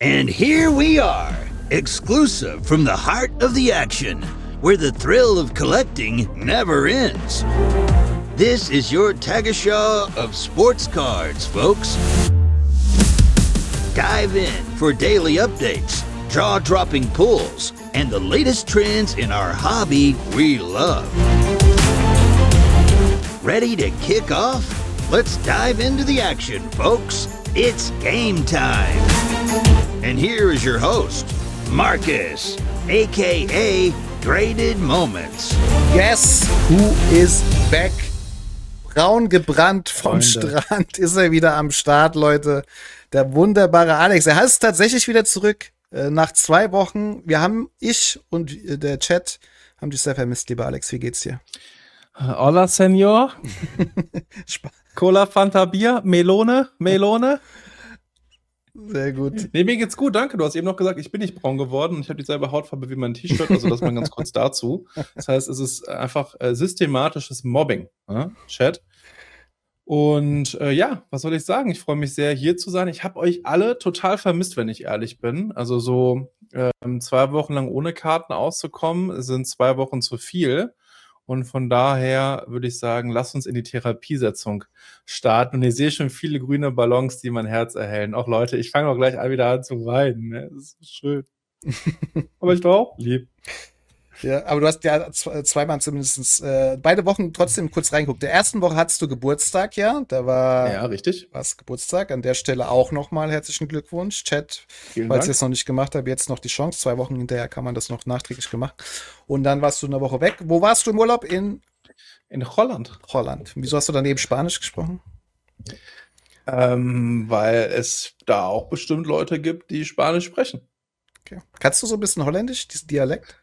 And here we are, exclusive from the heart of the action, where the thrill of collecting never ends. This is your Tagesschau of sports cards, folks. Dive in for daily updates, jaw-dropping pulls, and the latest trends in our hobby we love. Ready to kick off? Let's dive into the action, folks. It's game time. And here is your host, Marcus, aka Graded Moments. Guess who is back? Braun gebrannt vom Strand ist er wieder am Start, Leute. Der wunderbare Alex. Er ist tatsächlich wieder zurück. Nach 2 Wochen. Ich und der Chat haben dich sehr vermisst, lieber Alex. Wie geht's dir? Hola, Senor. Cola, Fanta, Bier, Melone. Sehr gut. Nee, mir geht's gut, danke. Du hast eben noch gesagt, ich bin nicht braun geworden und ich habe dieselbe Hautfarbe wie mein T-Shirt, also das mal ganz kurz dazu. Das heißt, es ist einfach systematisches Mobbing, Chat. Und was soll ich sagen? Ich freue mich sehr, hier zu sein. Ich habe euch alle total vermisst, wenn ich ehrlich bin. Also so 2 Wochen lang ohne Karten auszukommen, sind 2 Wochen zu viel. Und von daher würde ich sagen, lasst uns in die Therapiesetzung starten. Und ich sehe schon viele grüne Ballons, die mein Herz erhellen. Auch Leute, ich fange auch gleich an, wieder an zu weinen. Ne? Das ist schön. Aber ich bin auch lieb. Ja, aber du hast ja zweimal zumindest beide Wochen trotzdem kurz reingeguckt. Der ersten Woche hattest du Geburtstag, ja? Da war ja, richtig. Was Geburtstag. An der Stelle auch nochmal herzlichen Glückwunsch. Chat, falls ihr es noch nicht gemacht habt, jetzt noch die Chance. 2 Wochen hinterher kann man das noch nachträglich gemacht. Und dann warst du eine Woche weg. Wo warst du im Urlaub? In Holland. Holland. Wieso hast du dann eben Spanisch gesprochen? Weil es da auch bestimmt Leute gibt, die Spanisch sprechen. Okay. Kannst du so ein bisschen Holländisch, diesen Dialekt?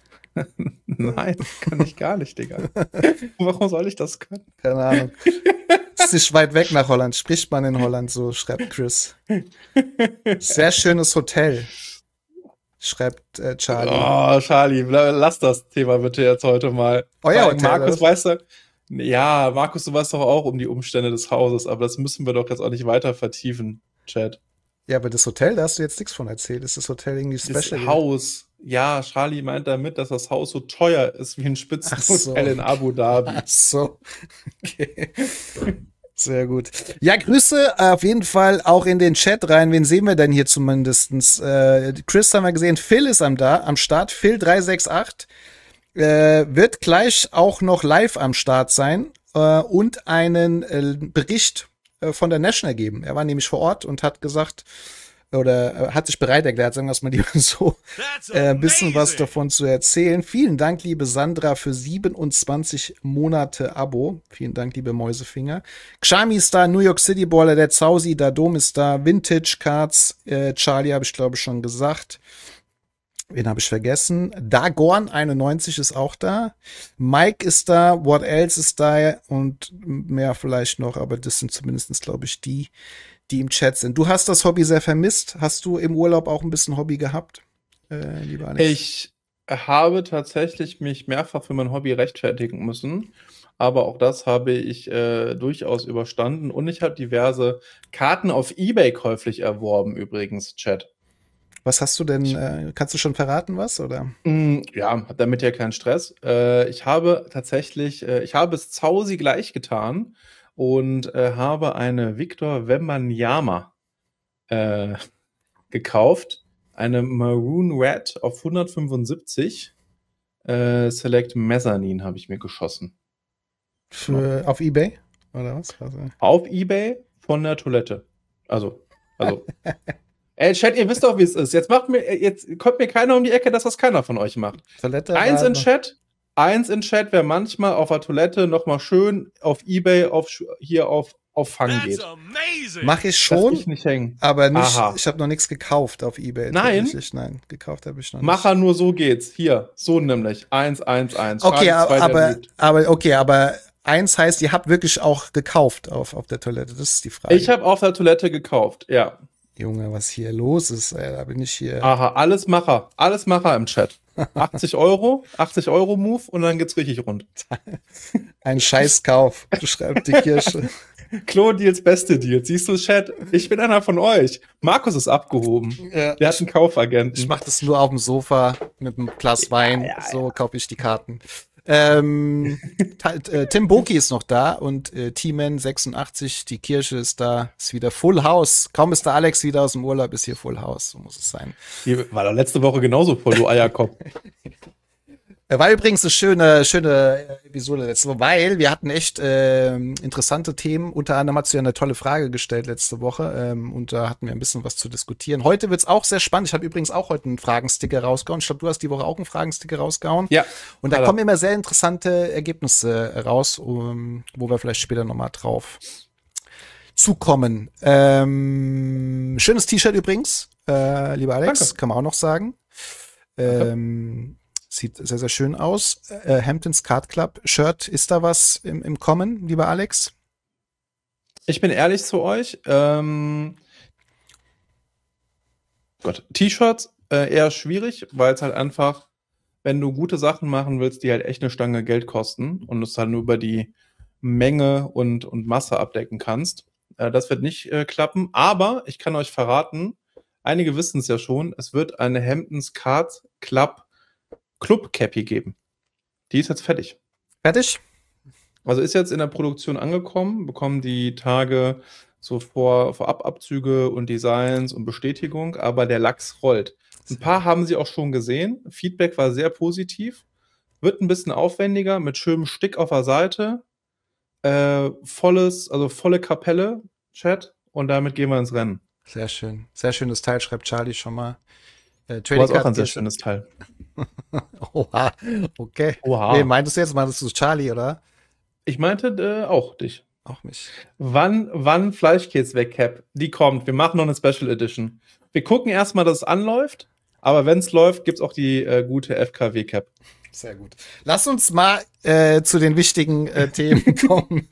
Nein, kann ich gar nicht, Digga. Warum soll ich das können? Keine Ahnung. Es ist nicht weit weg nach Holland. Spricht man in Holland so, schreibt Chris. Sehr schönes Hotel, schreibt Charlie. Oh, Charlie, lass das Thema bitte jetzt heute mal. Euer Hotel, Markus, weißt du, ja, Markus, du weißt doch auch um die Umstände des Hauses, aber das müssen wir doch jetzt auch nicht weiter vertiefen, Chat. Ja, aber das Hotel, da hast du jetzt nichts von erzählt. Ist das Hotel irgendwie special? Das Haus. Ja, Charlie meint damit, dass das Haus so teuer ist wie ein Spitzenhotel in Abu Dhabi. Ach so. Okay. Sehr gut. Ja, Grüße auf jeden Fall auch in den Chat rein. Wen sehen wir denn hier zumindestens? Chris haben wir gesehen. Phil ist am Start. Phil368 wird gleich auch noch live am Start sein und einen Bericht von der National geben. Er war nämlich vor Ort und hat gesagt, oder hat sich bereit erklärt, sagen wir es mal lieber so, ein bisschen was davon zu erzählen. Vielen Dank, liebe Sandra, für 27 Monate Abo. Vielen Dank, liebe Mäusefinger. Xami ist da, New York City Baller, der Zausi, da Dom ist da, Vintage Cards, Charlie habe ich glaube ich schon gesagt. Wen habe ich vergessen? Dagorn 91 ist auch da. Mike ist da, What Else ist da und mehr vielleicht noch, aber das sind zumindest, glaube ich, die im Chat sind. Du hast das Hobby sehr vermisst. Hast du im Urlaub auch ein bisschen Hobby gehabt, lieber Alex? Ich habe tatsächlich mich mehrfach für mein Hobby rechtfertigen müssen, aber auch das habe ich durchaus überstanden und ich habe diverse Karten auf eBay käuflich erworben, übrigens, Chat. Was hast du denn, kannst du schon verraten, was, oder? Ja, hab damit ja keinen Stress. Ich habe tatsächlich, ich habe es Zausi gleich getan und habe eine Victor Wembanyama gekauft. Eine Maroon Red auf 175. Select Mezzanine habe ich mir geschossen. Auf eBay? Oder was? Auf eBay von der Toilette. Also. Ey, Chat, ihr wisst doch, wie es ist. Jetzt kommt mir keiner um die Ecke, dass das keiner von euch macht. Toilette Eins in Chat, wer manchmal auf der Toilette nochmal schön auf eBay auf Fang geht. Mach ich schon, ich nicht hängen. Aber nicht, ich habe noch nichts gekauft auf eBay. Nein, gekauft habe ich noch nicht. Macher, nur so geht's. Hier, so nämlich. 111. Okay, aber 1 heißt, ihr habt wirklich auch gekauft auf der Toilette. Das ist die Frage. Ich habe auf der Toilette gekauft, ja. Junge, was hier los ist, ey, da bin ich hier. Aha, alles Macher im Chat. 80 Euro Move und dann geht's richtig rund. Ein Scheißkauf, schreibt die Kirsche. Klo-Deals, beste Deals. Siehst du, Chat? Ich bin einer von euch. Markus ist abgehoben. Ja. Der hat einen Kaufagenten. Ich mache das nur auf dem Sofa mit einem Glas Wein. So kaufe ich die Karten. Tim Boki ist noch da und T-Man86, die Kirche ist da, ist wieder Full House. Kaum ist der Alex wieder aus dem Urlaub, ist hier Full House, so muss es sein. Die war doch letzte Woche genauso voll, du Eierkopf. War übrigens eine schöne Episode letzte Woche, weil wir hatten echt interessante Themen. Unter anderem hast du ja eine tolle Frage gestellt letzte Woche und da hatten wir ein bisschen was zu diskutieren. Heute wird's auch sehr spannend. Ich habe übrigens auch heute einen Fragensticker rausgehauen. Ich glaube, du hast die Woche auch einen Fragensticker rausgehauen. Ja. Und da kommen immer sehr interessante Ergebnisse raus, wo wir vielleicht später nochmal drauf zukommen. Schönes T-Shirt übrigens, lieber Alex, Danke. kann man auch noch sagen. Sieht sehr, sehr schön aus. Hamptons Card Club Shirt, ist da was im Kommen, lieber Alex? Ich bin ehrlich zu euch. Gott, T-Shirts eher schwierig, weil es halt einfach, wenn du gute Sachen machen willst, die halt echt eine Stange Geld kosten und es dann nur über die Menge und Masse abdecken kannst. Das wird nicht klappen, aber ich kann euch verraten, einige wissen es ja schon, es wird eine Hamptons Card Club Cappy geben. Die ist jetzt fertig. Fertig? Also ist jetzt in der Produktion angekommen, bekommen die Tage so Vorababzüge und Designs und Bestätigung, aber der Lachs rollt. Ein paar haben sie auch schon gesehen. Feedback war sehr positiv. Wird ein bisschen aufwendiger, mit schönem Stick auf der Seite. Volle Kapelle, Chat. Und damit gehen wir ins Rennen. Sehr schön. Sehr schönes Teil, schreibt Charlie schon mal. Du hast auch ein sehr schönes Teil. Oha, okay. Oha. Nee, meintest du jetzt, meintest du Charlie, oder? Ich meinte auch dich. Auch mich. Wann Fleischkäse weg, Cap? Die kommt. Wir machen noch eine Special Edition. Wir gucken erstmal, dass es anläuft. Aber wenn es läuft, gibt's auch die gute FKW-Cap. Sehr gut. Lass uns mal zu den wichtigen Themen kommen.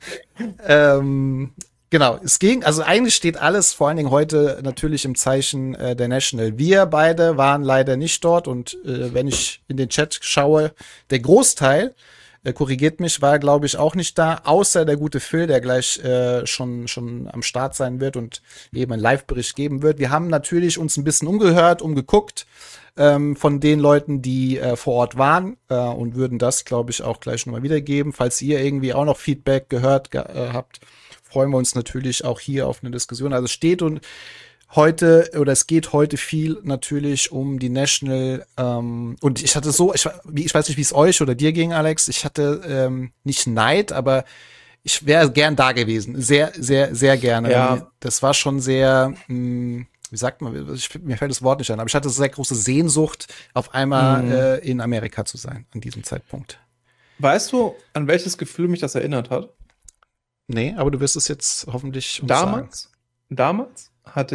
Genau, also eigentlich steht alles vor allen Dingen heute natürlich im Zeichen der National. Wir beide waren leider nicht dort und wenn ich in den Chat schaue, der Großteil, korrigiert mich, war glaube ich auch nicht da, außer der gute Phil, der gleich schon am Start sein wird und eben einen Live-Bericht geben wird. Wir haben natürlich uns ein bisschen umgeguckt von den Leuten, die vor Ort waren und würden das, glaube ich, auch gleich nochmal wiedergeben. Falls ihr irgendwie auch noch Feedback gehört habt, freuen wir uns natürlich auch hier auf eine Diskussion. Also es geht heute viel natürlich um die National und ich hatte ich weiß nicht, wie es euch oder dir ging, Alex, ich hatte nicht Neid, aber ich wäre gern da gewesen. Sehr, sehr, sehr gerne. Ja. Das war schon sehr, wie sagt man, mir fällt das Wort nicht ein, aber ich hatte sehr große Sehnsucht, auf einmal in Amerika zu sein, an diesem Zeitpunkt. Weißt du, an welches Gefühl mich das erinnert hat? Nee, aber du wirst es jetzt hoffentlich uns sagen. Damals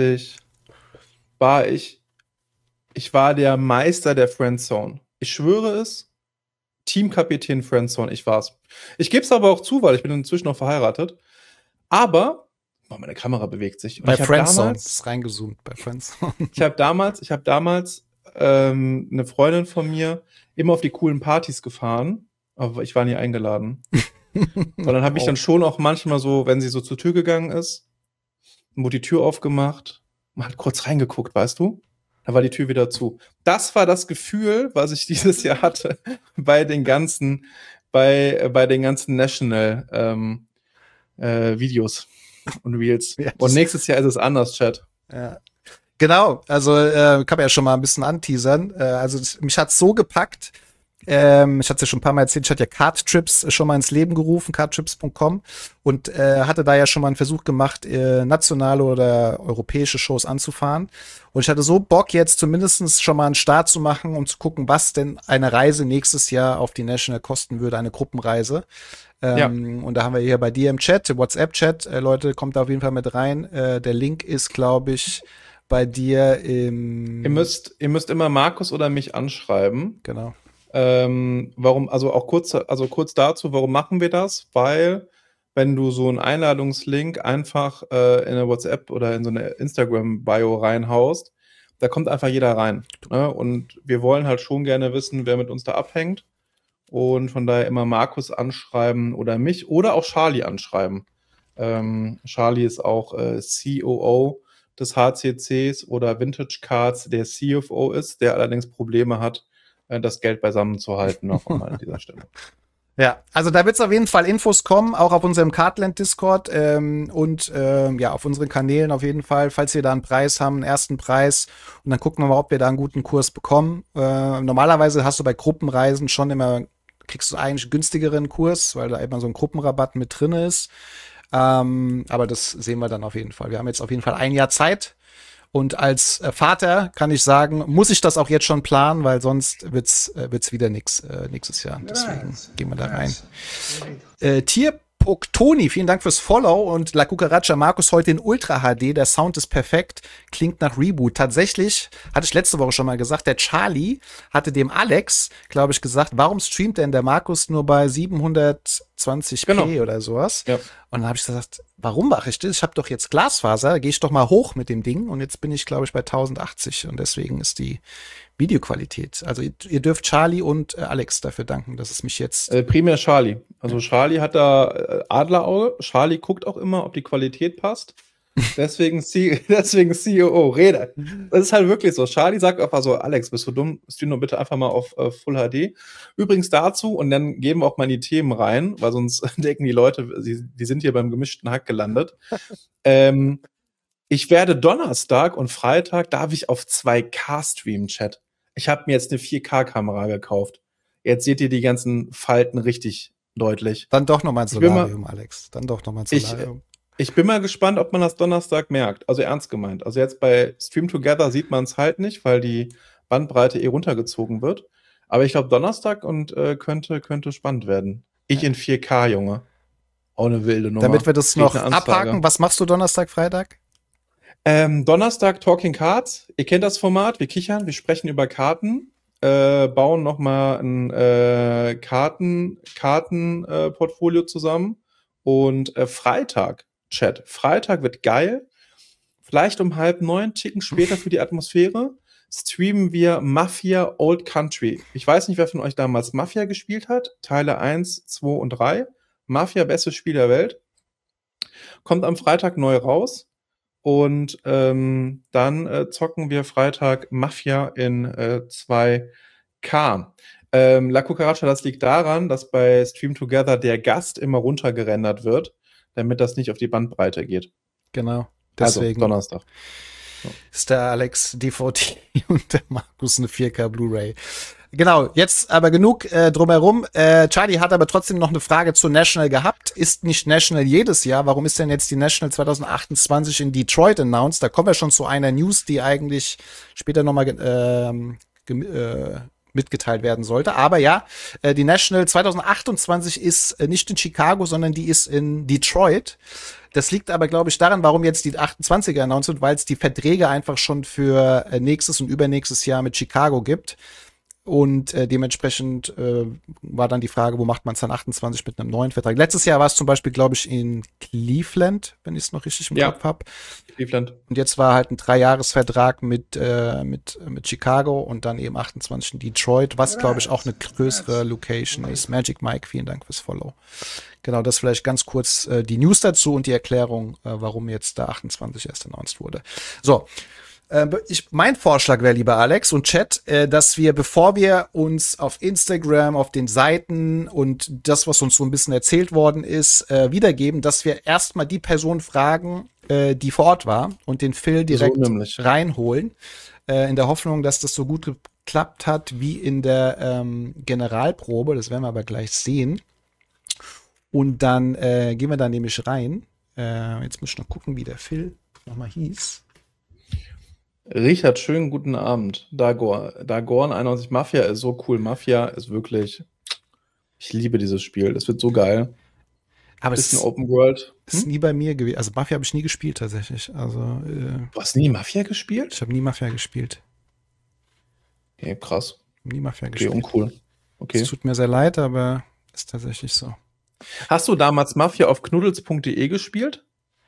war der Meister der Friendzone. Ich schwöre es, Teamkapitän Friendzone, ich war's. Ich gebe es aber auch zu, weil ich bin inzwischen noch verheiratet. Aber, meine Kamera bewegt sich. Und bei Friendzone, ist reingezoomt bei Friendzone. Ich habe damals eine Freundin von mir immer auf die coolen Partys gefahren, aber ich war nie eingeladen. Und dann habe ich dann schon auch manchmal so, wenn sie so zur Tür gegangen ist, wurde die Tür aufgemacht, man hat kurz reingeguckt, weißt du? Da war die Tür wieder zu. Das war das Gefühl, was ich dieses Jahr hatte bei den ganzen National Videos und Reels. Ja, und nächstes Jahr ist es anders, Chat. Ja. Genau, also kann man ja schon mal ein bisschen anteasern. Mich hat's so gepackt. Ich hatte es ja schon ein paar Mal erzählt, ich hatte ja Cardtrips schon mal ins Leben gerufen, cardtrips.com und hatte da ja schon mal einen Versuch gemacht, nationale oder europäische Shows anzufahren. Und ich hatte so Bock, jetzt zumindest schon mal einen Start zu machen, um zu gucken, was denn eine Reise nächstes Jahr auf die National kosten würde, eine Gruppenreise. Und da haben wir hier bei dir im Chat, im WhatsApp-Chat, Leute, kommt da auf jeden Fall mit rein. Der Link ist, glaube ich, bei dir im... Ihr müsst immer Markus oder mich anschreiben. Genau. Kurz dazu, warum machen wir das? Weil, wenn du so einen Einladungslink einfach in eine WhatsApp oder in so eine Instagram-Bio reinhaust, da kommt einfach jeder rein. Ne? Und wir wollen halt schon gerne wissen, wer mit uns da abhängt. Und von daher immer Markus anschreiben oder mich oder auch Charlie anschreiben. Charlie ist auch COO des HCCs oder Vintage Cards, der CFO ist, der allerdings Probleme hat, das Geld beisammen zu halten, noch einmal an dieser Stelle. Ja, also da wird es auf jeden Fall Infos kommen, auch auf unserem Cardland Discord und auf unseren Kanälen auf jeden Fall, falls wir da einen Preis haben, einen ersten Preis. Und dann gucken wir mal, ob wir da einen guten Kurs bekommen. Normalerweise hast du bei Gruppenreisen schon immer, kriegst du eigentlich einen günstigeren Kurs, weil da immer so ein Gruppenrabatt mit drin ist. Aber das sehen wir dann auf jeden Fall. Wir haben jetzt auf jeden Fall ein Jahr Zeit. Und als Vater kann ich sagen, muss ich das auch jetzt schon planen, weil sonst wird's wieder nix nächstes Jahr. Deswegen gehen wir da rein. Toni, vielen Dank fürs Follow und La Cucaracha Markus heute in Ultra HD. Der Sound ist perfekt, klingt nach Reboot. Tatsächlich, hatte ich letzte Woche schon mal gesagt, der Charlie hatte dem Alex, glaube ich, gesagt, warum streamt denn der Markus nur bei 720p oder sowas? Ja. Und dann habe ich gesagt, warum mache ich das? Ich habe doch jetzt Glasfaser, da gehe ich doch mal hoch mit dem Ding und jetzt bin ich, glaube ich, bei 1080 und deswegen ist die Videoqualität. Also ihr dürft Charlie und Alex dafür danken, dass es mich jetzt... primär Charlie. Also Charlie hat da Adlerauge. Charlie guckt auch immer, ob die Qualität passt. Deswegen CEO, Rede. Das ist halt wirklich so. Charlie sagt einfach so, Alex, bist du dumm? Stream doch bitte einfach mal auf Full HD. Übrigens dazu, und dann gehen wir auch mal in die Themen rein, weil sonst denken die Leute, die sind hier beim gemischten Hack gelandet. Ich werde Donnerstag und Freitag darf ich auf 2K streamen, Chat. Ich habe mir jetzt eine 4K-Kamera gekauft. Jetzt seht ihr die ganzen Falten richtig deutlich. Dann doch nochmal ein Solarium, Alex. Dann doch nochmal ein Solarium. Ich bin mal gespannt, ob man das Donnerstag merkt. Also ernst gemeint. Also jetzt bei Stream Together sieht man es halt nicht, weil die Bandbreite runtergezogen wird. Aber ich glaube, Donnerstag und könnte spannend werden. Ich in 4K, Junge. Auch eine wilde Nummer. Damit wir das noch abhaken. Was machst du Donnerstag, Freitag? Donnerstag Talking Cards. Ihr kennt das Format. Wir kichern, wir sprechen über Karten, bauen nochmal ein Kartenportfolio zusammen. Und Freitag, Chat. Freitag wird geil. Vielleicht um 8:30, Ticken später für die Atmosphäre, streamen wir Mafia Old Country. Ich weiß nicht, wer von euch damals Mafia gespielt hat. Teile 1, 2 und 3. Mafia, bestes Spiel der Welt. Kommt am Freitag neu raus. Und dann zocken wir Freitag Mafia in 2K. La Cucaracha, das liegt daran, dass bei Stream Together der Gast immer runtergerendert wird, damit das nicht auf die Bandbreite geht. Genau. Deswegen also Donnerstag. So. Ist der Alex DVD und der Markus eine 4K Blu-ray. Genau, jetzt aber genug drumherum. Charlie hat aber trotzdem noch eine Frage zu National gehabt. Ist nicht National jedes Jahr? Warum ist denn jetzt die National 2028 in Detroit announced? Da kommen wir schon zu einer News, die eigentlich später nochmal mitgeteilt werden sollte. Aber ja, die National 2028 ist nicht in Chicago, sondern die ist in Detroit. Das liegt aber, glaube ich, daran, warum jetzt die 28er announced wird, weil es die Verträge einfach schon für nächstes und übernächstes Jahr mit Chicago gibt. Und dementsprechend war dann die Frage, wo macht man es dann 28 mit einem neuen Vertrag? Letztes Jahr war es zum Beispiel, glaube ich, in Cleveland, wenn ich es noch richtig im Kopf habe. Cleveland. Und jetzt war halt ein 3-Jahres-Vertrag mit Chicago und dann eben 28 in Detroit, was, glaube ich, auch eine größere Location ist. Magic Mike, vielen Dank fürs Follow. Genau, das vielleicht ganz kurz die News dazu und die Erklärung, warum jetzt da 28 erst announced wurde. So. Mein Vorschlag wäre, lieber Alex und Chat, dass wir, bevor wir uns auf Instagram, auf den Seiten und das, was uns so ein bisschen erzählt worden ist, wiedergeben, dass wir erstmal die Person fragen, die vor Ort war und den Phil direkt reinholen, in der Hoffnung, dass das so gut geklappt hat wie in der Generalprobe. Das werden wir aber gleich sehen. Und dann gehen wir da nämlich rein. Jetzt muss ich noch gucken, wie der Phil nochmal hieß. Richard, schönen guten Abend. Dagorn 91 Mafia ist so cool. Mafia ist wirklich, ich liebe dieses Spiel. Das wird so geil. Aber es ist ein Open World. Das ist nie bei mir gewesen. Also Mafia habe ich nie gespielt tatsächlich. Also, du hast nie Mafia gespielt? Ich habe nie Mafia gespielt. Okay, krass. Nie Mafia gespielt. Okay, uncool. Okay. Es tut mir sehr leid, aber ist tatsächlich so. Hast du damals Mafia auf knuddels.de gespielt?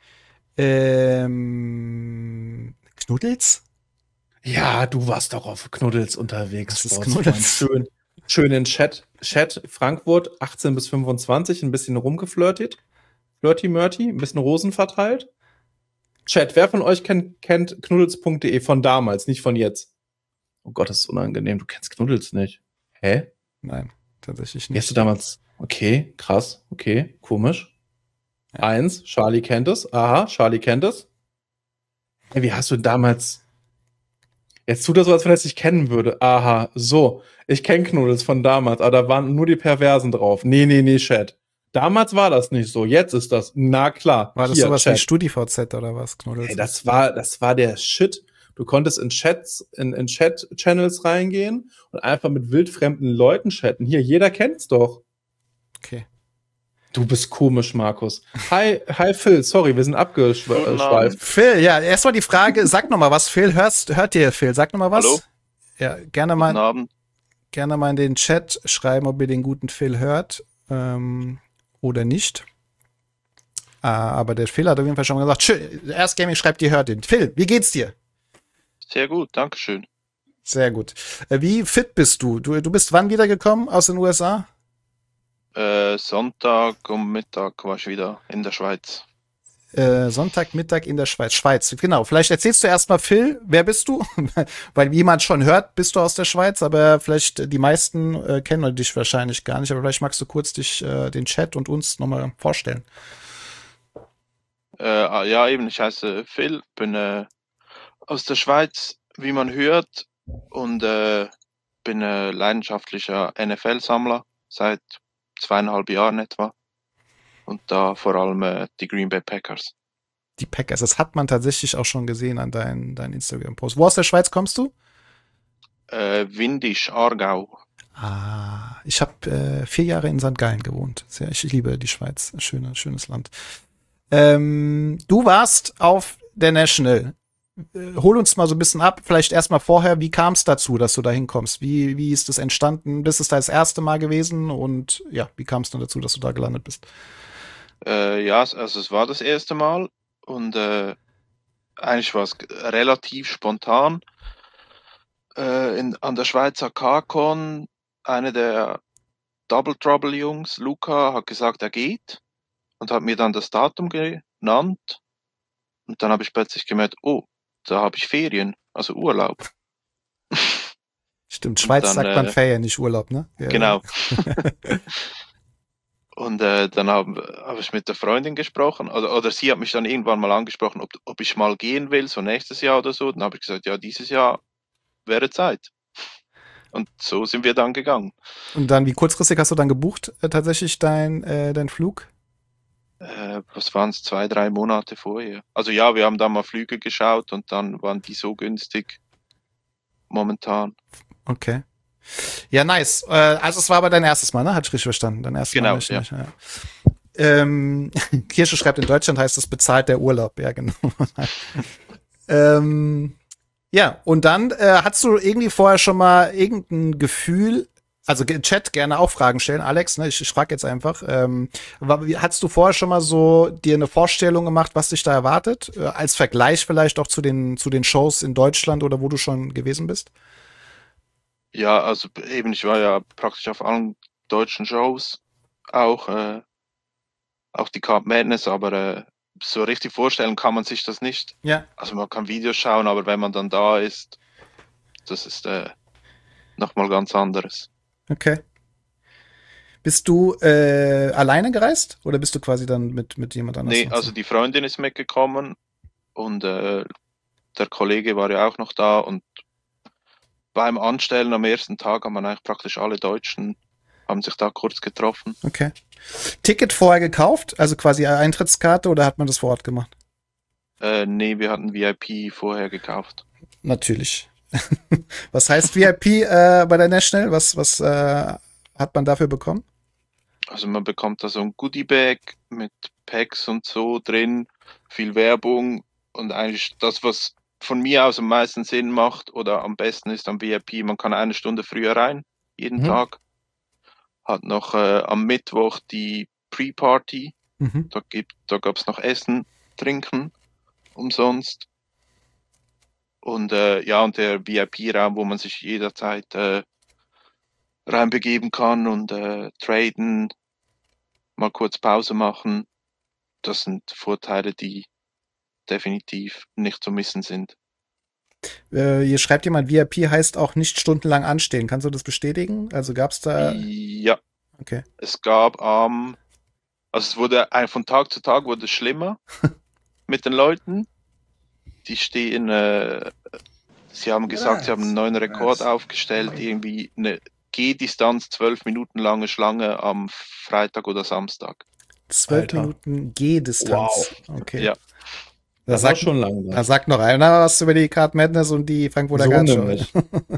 Knuddels? Ja, du warst doch auf Knuddels unterwegs. Das ist Knuddels. Schön in Chat Frankfurt 18 bis 25 ein bisschen rumgeflirtet. Flirty Murty, ein bisschen Rosen verteilt. Chat, wer von euch kennt knuddels.de von damals, nicht von jetzt? Oh Gott, das ist unangenehm. Du kennst Knuddels nicht. Hä? Nein, tatsächlich Wie hast du nicht. damals? Okay, krass. Okay, komisch. 1, Charlie kennt es. Aha, Charlie kennt es. Hey, wie hast du damals... Jetzt tut er so, als wenn er es nicht kennen würde. Aha, so. Ich kenne Knuddels von damals, aber da waren nur die Perversen drauf. Nee, Chat. Damals war das nicht so. Jetzt ist das. Na klar. War das Hier, sowas wie Chat. StudiVZ oder was, Knuddels? Hey, das war der Shit. Du konntest in Chat-Channels reingehen und einfach mit wildfremden Leuten chatten. Hier, jeder kennt's doch. Okay. Du bist komisch, Markus. Hi Phil, sorry, wir sind abgeschweift. Phil, ja, erstmal die Frage, sag noch mal was, Phil, hört ihr, Phil? Sag noch mal was. Hallo? Ja, Guten Abend. gerne mal in den Chat schreiben, ob ihr den guten Phil hört oder nicht. Aber der Phil hat auf jeden Fall schon mal gesagt, schön, Erst Gaming schreibt, ihr hört ihn. Phil, wie geht's dir? Sehr gut, dankeschön. Sehr gut. Wie fit bist du? Du bist wann wiedergekommen aus den USA? Sonntag um Mittag war ich wieder in der Schweiz. Sonntagmittag in der Schweiz. Schweiz, genau. Vielleicht erzählst du erstmal, Phil, wer bist du? Weil wie jemand schon hört, bist du aus der Schweiz, aber vielleicht die meisten kennen dich wahrscheinlich gar nicht, aber vielleicht magst du kurz den Chat und uns nochmal vorstellen. Ja, eben, ich heiße Phil, bin aus der Schweiz, wie man hört, und bin leidenschaftlicher NFL-Sammler seit 2,5 Jahren etwa. Und da vor allem die Green Bay Packers. Die Packers, das hat man tatsächlich auch schon gesehen an deinen Instagram-Post. Wo aus der Schweiz kommst du? Windisch, Aargau. Ich habe 4 Jahre in St. Gallen gewohnt. Ich liebe die Schweiz. Schönes Land. Du warst auf der National. Hol uns mal so ein bisschen ab. Vielleicht erstmal vorher, wie kam es dazu, dass du da hinkommst? Wie ist das entstanden? Bist es da das erste Mal gewesen? Und ja, wie kam es dann dazu, dass du da gelandet bist? Ja, also es war das erste Mal und eigentlich war es relativ spontan. An der Schweizer K-Con, einer der Double Trouble Jungs, Luca, hat gesagt, er geht und hat mir dann das Datum genannt. Und dann habe ich plötzlich gemerkt, oh, da habe ich Ferien, also Urlaub. Stimmt, Schweiz dann, sagt man Ferien, nicht Urlaub, ne? Ja. Genau. Und dann hab ich mit der Freundin gesprochen, oder sie hat mich dann irgendwann mal angesprochen, ob ich mal gehen will, so nächstes Jahr oder so. Dann habe ich gesagt, ja, dieses Jahr wäre Zeit. Und so sind wir dann gegangen. Und dann, wie kurzfristig hast du dann gebucht, tatsächlich dein Flug? Was waren es, 2-3 Monate vorher? Also ja, wir haben da mal Flüge geschaut und dann waren die so günstig momentan. Okay. Ja, nice. Also es war aber dein erstes Mal, ne? Hatte ich richtig verstanden? Dein erstes Genau, Mal nicht, ja. Kirsche schreibt, in Deutschland heißt es bezahlt der Urlaub. Ja, genau. Ja, und dann hast du irgendwie vorher schon mal irgendein Gefühl, also Chat gerne auch Fragen stellen, Alex, ne? Ich frage jetzt einfach. Hattest du vorher schon mal so dir eine Vorstellung gemacht, was dich da erwartet? Als Vergleich vielleicht auch zu den Shows in Deutschland oder wo du schon gewesen bist? Ja, also eben, ich war ja praktisch auf allen deutschen Shows, auch die Cup Madness, aber so richtig vorstellen kann man sich das nicht. Ja. Also man kann Videos schauen, aber wenn man dann da ist, das ist nochmal ganz anderes. Okay. Bist du alleine gereist oder bist du quasi dann mit jemand anderem? Nee, also die Freundin ist mitgekommen und der Kollege war ja auch noch da und beim Anstellen am ersten Tag haben man eigentlich praktisch alle Deutschen haben sich da kurz getroffen. Okay. Ticket vorher gekauft, also quasi eine Eintrittskarte oder hat man das vor Ort gemacht? Nee, wir hatten VIP vorher gekauft. Natürlich. Was heißt VIP bei der National? Was hat man dafür bekommen? Also man bekommt da so ein Goodie-Bag mit Packs und so drin, viel Werbung und eigentlich das, was von mir aus am meisten Sinn macht oder am besten ist am VIP, man kann 1 Stunde früher rein, jeden Tag. Hat noch am Mittwoch die Pre-Party, da gab es noch Essen, Trinken, umsonst. Und ja, und der VIP-Raum, wo man sich jederzeit reinbegeben kann und traden, mal kurz Pause machen. das sind Vorteile, die definitiv nicht zu missen sind. Hier schreibt jemand, VIP heißt auch nicht stundenlang anstehen. Kannst du das bestätigen? Also gab's da. Ja, Okay. es gab also es wurde von Tag zu Tag wurde es schlimmer mit den Leuten. Die stehen, sie haben gesagt, sie haben einen neuen Rekord aufgestellt, irgendwie eine Gehdistanz, 12 Minuten lange Schlange am Freitag oder Samstag. 12 Alter. Minuten Gehdistanz. Okay. Ja. Da Das war sagt, schon lange. da sagt noch einer was über die Card Madness und die Frankfurter So Gartshow. nämlich.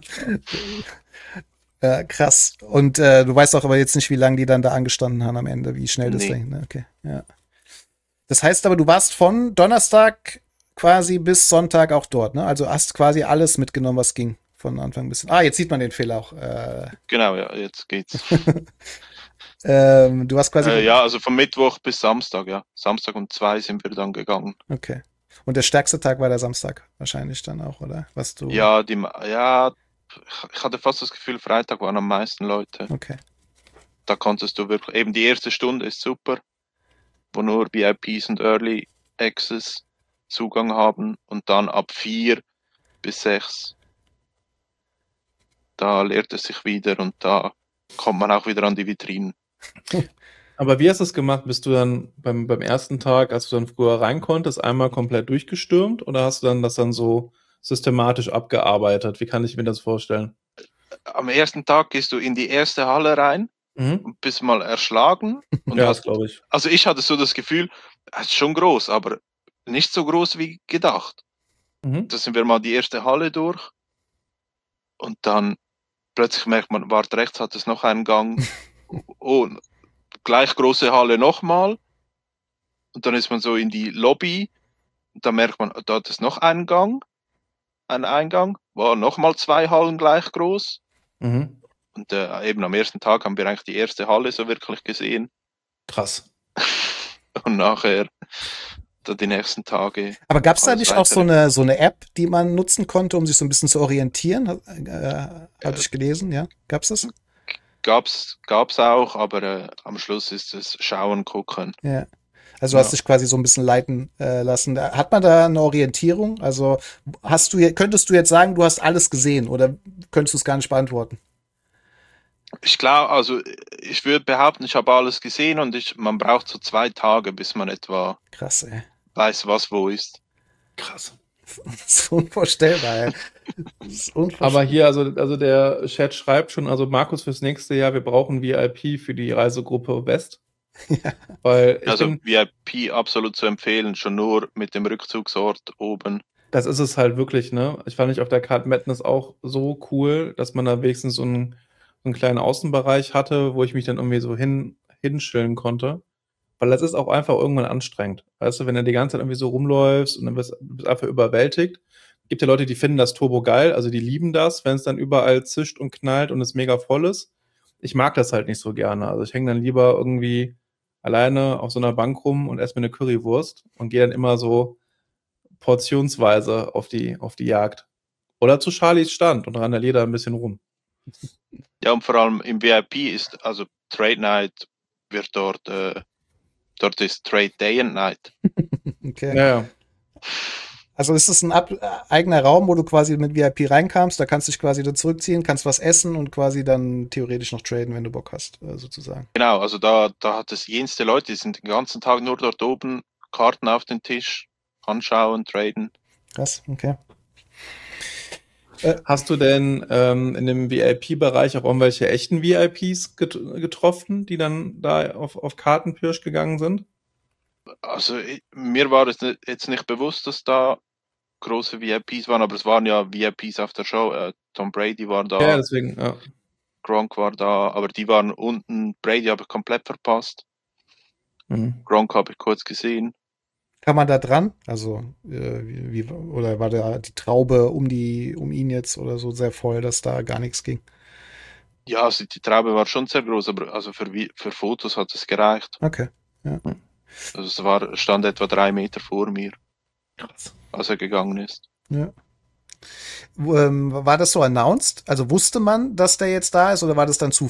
Ja, krass. Und du weißt auch aber jetzt nicht, wie lange die dann da angestanden haben am Ende, wie schnell das Nee. ging. Ne? Okay, ja. Das heißt aber, du warst von Donnerstag quasi bis Sonntag auch dort, ne? Also hast quasi alles mitgenommen, was ging. Von Anfang bis. Jetzt sieht man den Fehler auch. Genau, ja, jetzt geht's. Du hast quasi. Ja, also von Mittwoch bis Samstag, ja. Samstag um 2 sind wir dann gegangen. Okay. Und der stärkste Tag war der Samstag wahrscheinlich dann auch, oder? Was du. Ja, ich hatte fast das Gefühl, Freitag waren am meisten Leute. Okay. Da konntest du wirklich, eben die erste Stunde ist super, wo nur VIPs und Early Access Zugang haben und dann ab 4 bis 6, da lehrt es sich wieder und da kommt man auch wieder an die Vitrinen. Aber wie hast du es gemacht? Bist du dann beim ersten Tag, als du dann früher rein konntest, einmal komplett durchgestürmt oder hast du dann das dann so systematisch abgearbeitet? Wie kann ich mir das vorstellen? Am ersten Tag gehst du in die erste Halle rein Mhm. und bist mal erschlagen. Und Ja, das glaube ich. also ich hatte so das Gefühl, es ist schon groß, aber nicht so groß wie gedacht. Mhm. Da sind wir mal die erste Halle durch und dann plötzlich merkt man, warte, rechts hat es noch einen Gang. Oh, gleich große Halle nochmal. Und dann ist man so in die Lobby und dann merkt man, da hat es noch einen Gang, einen Eingang, war nochmal 2 Hallen gleich groß. Mhm. Und eben am ersten Tag haben wir eigentlich die erste Halle so wirklich gesehen. Krass. Und nachher dann die nächsten Tage. Aber gab es da alles nicht auch weitere. so eine App, die man nutzen konnte, um sich so ein bisschen zu orientieren? Hatte ich gelesen, ja? Gab's das? Gab's auch, aber am Schluss ist es Schauen, Gucken. Ja. Also du hast dich quasi so ein bisschen leiten lassen. Hat man da eine Orientierung? Also könntest du jetzt sagen, du hast alles gesehen oder könntest du es gar nicht beantworten? Ich glaube, also ich würde behaupten, ich habe alles gesehen und man braucht so 2 Tage, bis man etwa Krass, ey. weiß, was wo ist. Krass. Das ist unvorstellbar, ey. Das ist unvorstellbar. Aber hier, also der Chat schreibt schon, also Markus fürs nächste Jahr, wir brauchen VIP für die Reisegruppe West. Ja. Weil Also VIP absolut zu empfehlen, schon nur mit dem Rückzugsort oben. das ist es halt wirklich, ne? Ich fand ich auf der Card Madness auch so cool, dass man da wenigstens so einen kleinen Außenbereich hatte, wo ich mich dann irgendwie so hinschillen konnte. Weil das ist auch einfach irgendwann anstrengend. Weißt du, wenn du die ganze Zeit irgendwie so rumläufst und dann bist einfach überwältigt. Gibt ja Leute, die finden das turbo geil, also die lieben das, wenn es dann überall zischt und knallt und es mega voll ist. Ich mag das halt nicht so gerne. Also ich hänge dann lieber irgendwie alleine auf so einer Bank rum und esse mir eine Currywurst und gehe dann immer so portionsweise auf die Jagd. Oder zu Charlies Stand und randaliere da ein bisschen rum. Ja, und vor allem im VIP ist, also Trade Night wird dort ist Trade Day and Night. Okay. Ja. Also ist es ein eigener Raum, wo du quasi mit VIP reinkamst, da kannst du dich quasi da zurückziehen, kannst was essen und quasi dann theoretisch noch traden, wenn du Bock hast, sozusagen. Genau, also da hat es jenste Leute, die sind den ganzen Tag nur dort oben, Karten auf den Tisch, anschauen, traden. Krass, okay. Hast du denn in dem VIP-Bereich auch irgendwelche echten VIPs getroffen, die dann da auf Kartenpirsch gegangen sind? Also mir war es jetzt nicht bewusst, dass da große VIPs waren, aber es waren ja VIPs auf der Show. Tom Brady war da, Ja, deswegen, ja. Gronk war da, aber die waren unten. Brady habe ich komplett verpasst. Mhm. Gronk habe ich kurz gesehen. Kann man da dran? Also, oder war da die Traube um ihn jetzt oder so sehr voll, dass da gar nichts ging? Ja, also die Traube war schon sehr groß, aber also für Fotos hat es gereicht. Okay, ja. Also es stand etwa 3 Meter vor mir, Krass. als er gegangen ist. Ja. War das so announced? Also wusste man, dass der jetzt da ist oder war das dann Zufall?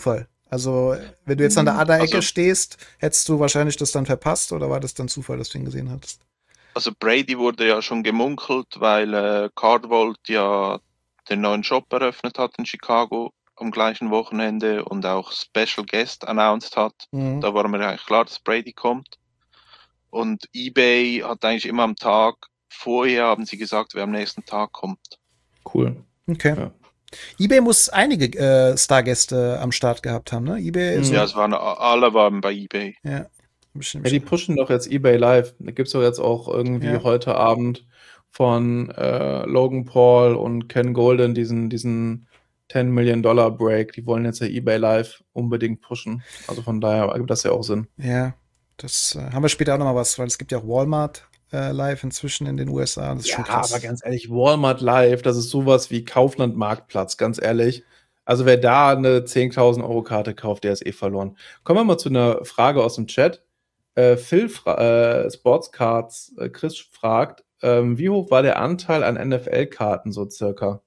Also, wenn du jetzt an der Ader-Ecke Also- stehst, hättest du wahrscheinlich das dann verpasst oder war das dann Zufall, dass du ihn gesehen hattest? Also Brady wurde ja schon gemunkelt, weil Cardvolt ja den neuen Shop eröffnet hat in Chicago am gleichen Wochenende und auch Special Guest announced hat. Mhm. Da war mir eigentlich klar, dass Brady kommt. Und eBay hat eigentlich immer am Tag vorher, haben sie gesagt, wer am nächsten Tag kommt. Cool. Okay. Ja. eBay muss einige Stargäste am Start gehabt haben, ne? eBay ist Ja, es waren alle waren bei eBay. ja. Ja, die pushen doch jetzt eBay Live. Da gibt's doch jetzt auch irgendwie Ja. heute Abend von Logan Paul und Ken Golden diesen $10 Million Break. Die wollen jetzt ja eBay Live unbedingt pushen. Also von daher ergibt das ja auch Sinn. Ja, das haben wir später auch noch mal was, weil es gibt ja auch Walmart live inzwischen in den USA. Das ist schon krass. aber ganz ehrlich, Walmart Live, das ist sowas wie Kaufland Marktplatz, ganz ehrlich. Also wer da eine 10.000 Euro Karte kauft, der ist eh verloren. Kommen wir mal zu einer Frage aus dem Chat. Phil Sportscards Chris fragt, wie hoch war der Anteil an NFL-Karten so circa?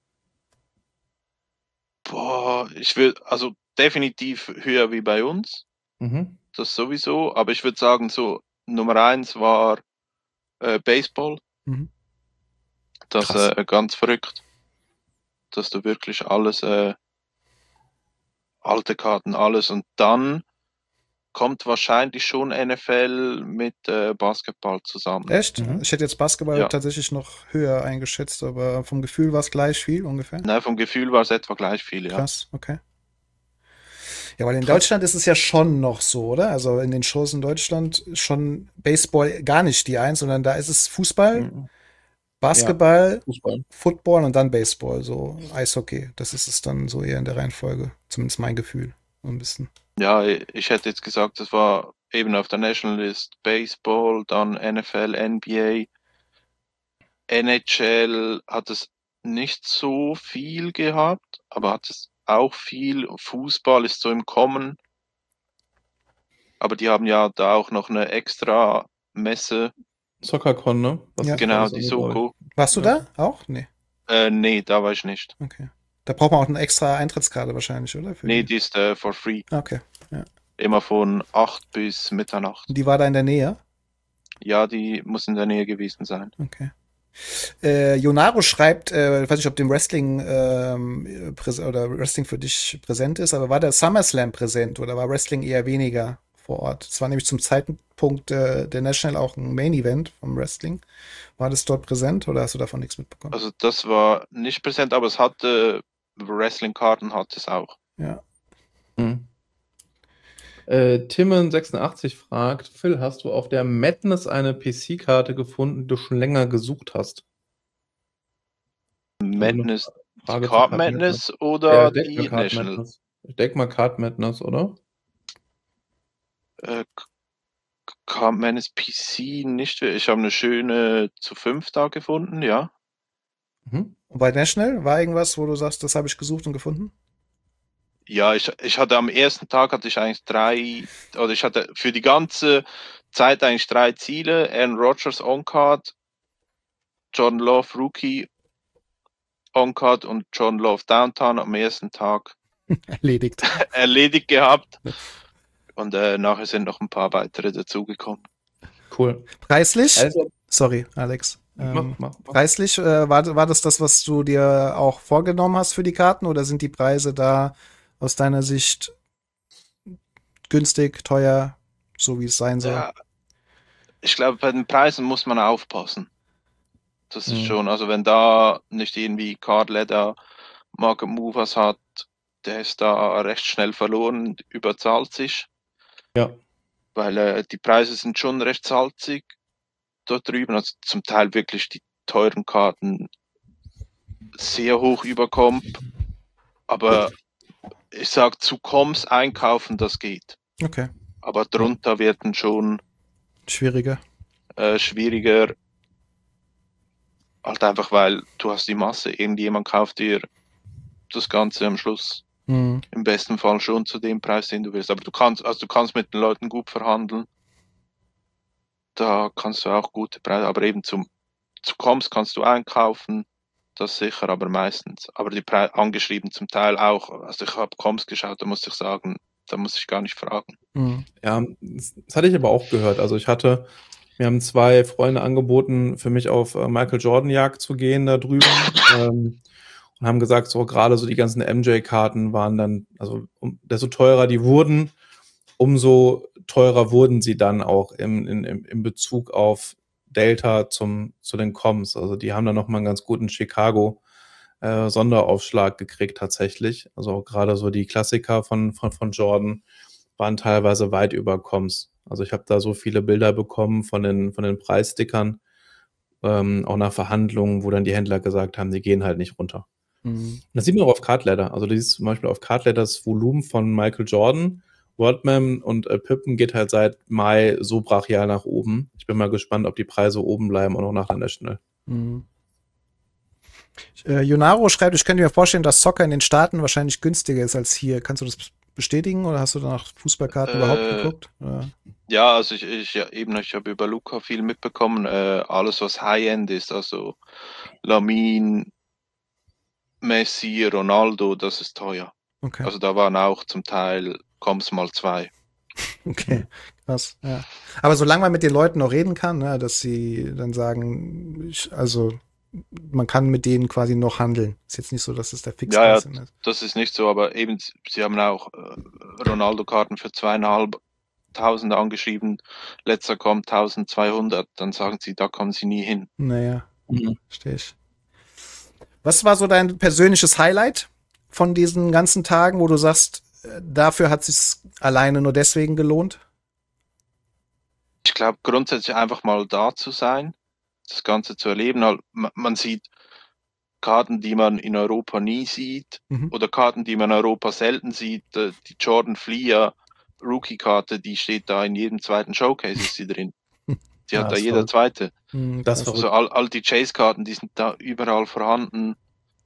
Boah, ich würde, also definitiv höher wie bei uns, Mhm. das sowieso, aber ich würde sagen, so Nummer 1 war Baseball. Mhm. Das Krass. ganz verrückt, dass du wirklich alles, alte Karten, alles und dann kommt wahrscheinlich schon NFL mit Basketball zusammen. Echt? Mhm. Ich hätte jetzt Basketball Ja. tatsächlich noch höher eingeschätzt, aber vom Gefühl war es gleich viel ungefähr. Nein, vom Gefühl war es etwa gleich viel, ja. Krass, okay. Ja, weil in Deutschland ist es ja schon noch so, oder? Also in den Shows in Deutschland ist schon Baseball gar nicht die Eins, sondern da ist es Fußball, Mhm. Basketball, Fußball. Football und dann Baseball, so Eishockey. Das ist es dann so eher in der Reihenfolge. Zumindest mein Gefühl. So ein bisschen. Ja, ich hätte jetzt gesagt, das war eben auf der National List Baseball, dann NFL, NBA. NHL hat es nicht so viel gehabt, aber hat es auch viel. Fußball ist so im Kommen. Aber die haben ja da auch noch eine extra Messe. SoccerCon, ne? Was Ja. ist Genau, alles die andere, glaub ich. Soko. Warst du Ja. da auch? Nee. Nee, da war ich nicht. Okay. Da braucht man auch eine extra Eintrittskarte wahrscheinlich, oder? Für Nee, die? die ist for free. Okay. Immer von 8 bis Mitternacht. Und die war da in der Nähe? Ja, die muss in der Nähe gewesen sein. Okay. Jonaro schreibt, ich weiß nicht, ob dem Wrestling oder Wrestling für dich präsent ist, aber war der SummerSlam präsent oder war Wrestling eher weniger vor Ort? Es war nämlich zum Zeitpunkt der National auch ein Main Event vom Wrestling. War das dort präsent oder hast du davon nichts mitbekommen? Also das war nicht präsent, aber es hatte Wrestling-Karten hat es auch. Ja. Mhm. Timon86 fragt, Phil, hast du auf der Madness eine PC-Karte gefunden, die du schon länger gesucht hast? Madness, Frage zu Card Card Madness oder die Card National? Madness. Ich denke mal Card Madness, oder? Card Madness PC nicht. Ich habe eine schöne zu 5 da gefunden, ja. Mhm. Und bei National war irgendwas, wo du sagst, das habe ich gesucht und gefunden? Ja, ich hatte am ersten Tag hatte ich eigentlich ich hatte für die ganze Zeit eigentlich 3 Ziele. Aaron Rodgers On-Card, Jordan Love Rookie On-Card und Jordan Love Downtown am ersten Tag Erledigt. erledigt gehabt. Und nachher sind noch ein paar weitere dazugekommen. Cool. Preislich? Also, Sorry, Alex. mach. Preislich, war das, was du dir auch vorgenommen hast für die Karten oder sind die Preise da aus deiner Sicht günstig, teuer, so wie es sein soll? Ja, ich glaube, bei den Preisen muss man aufpassen. Das ist Mhm. schon, also wenn da nicht irgendwie Card Leather Market Movers hat, der ist da recht schnell verloren, überzahlt sich. Ja. Weil die Preise sind schon recht salzig dort drüben. Also zum Teil wirklich die teuren Karten sehr hoch über Comp. Aber ich sag, zu Comps einkaufen, das geht. Okay, Aber drunter werden schon schwieriger. schwieriger. Halt einfach, weil du hast die Masse, irgendjemand kauft dir das Ganze am Schluss. Hm. Im besten Fall schon zu dem Preis, den du willst. Aber du kannst mit den Leuten gut verhandeln. Da kannst du auch gute Preise, aber eben zu Comps kannst du einkaufen. Das sicher, aber meistens. Aber die angeschrieben zum Teil auch. Also ich habe Comms geschaut, da muss ich sagen, da muss ich gar nicht fragen. Ja, das hatte ich aber auch gehört. Also mir haben 2 Freunde angeboten, für mich auf Michael Jordan Jagd zu gehen da drüben. Und haben gesagt, so gerade so die ganzen MJ-Karten waren dann, also desto teurer die wurden, umso teurer wurden sie dann auch im Bezug auf Delta zu den Comms. Also die haben dann nochmal einen ganz guten Chicago Sonderaufschlag gekriegt tatsächlich. Also auch gerade so die Klassiker von Jordan waren teilweise weit über Comms. Also ich habe da so viele Bilder bekommen von den Preisstickern, auch nach Verhandlungen, wo dann die Händler gesagt haben, die gehen halt nicht runter. Und das sieht man auch auf Cardladder. Also du siehst zum Beispiel auf Cardladder das Volumen von Michael Jordan, Rodman und Pippen geht halt seit Mai so brachial nach oben. Ich bin mal gespannt, ob die Preise oben bleiben, auch noch nach der National. Junaro schreibt, ich könnte mir vorstellen, dass Soccer in den Staaten wahrscheinlich günstiger ist als hier. Kannst du das bestätigen oder hast du nach Fußballkarten überhaupt geguckt? Ja, also ich habe über Luca viel mitbekommen. Alles, was High-End ist, also Lamine, Messi, Ronaldo, das ist teuer. Okay. Also da waren auch zum Teil Comms mal 2. Okay, krass, ja. Aber solange man mit den Leuten noch reden kann, ne, dass sie dann sagen, man kann mit denen quasi noch handeln. Ist jetzt nicht so, dass es der Fixpreis ist. Das ist nicht so, aber eben, sie haben auch Ronaldo-Karten für 2.500 angeschrieben. Letzter kommt 1.200, dann sagen sie, da kommen sie nie hin. Naja, verstehe ich. Was war so dein persönliches Highlight von diesen ganzen Tagen, wo du sagst, dafür hat es sich alleine nur deswegen gelohnt? Ich glaube, grundsätzlich einfach mal da zu sein, das Ganze zu erleben. Halt, man sieht Karten, die man in Europa nie sieht, oder Karten, die man in Europa selten sieht. Die Jordan Fleer Rookie-Karte, die steht da in jedem zweiten Showcase, ist sie drin. Die hat da jeder zweite. Das also all die Chase-Karten, die sind da überall vorhanden.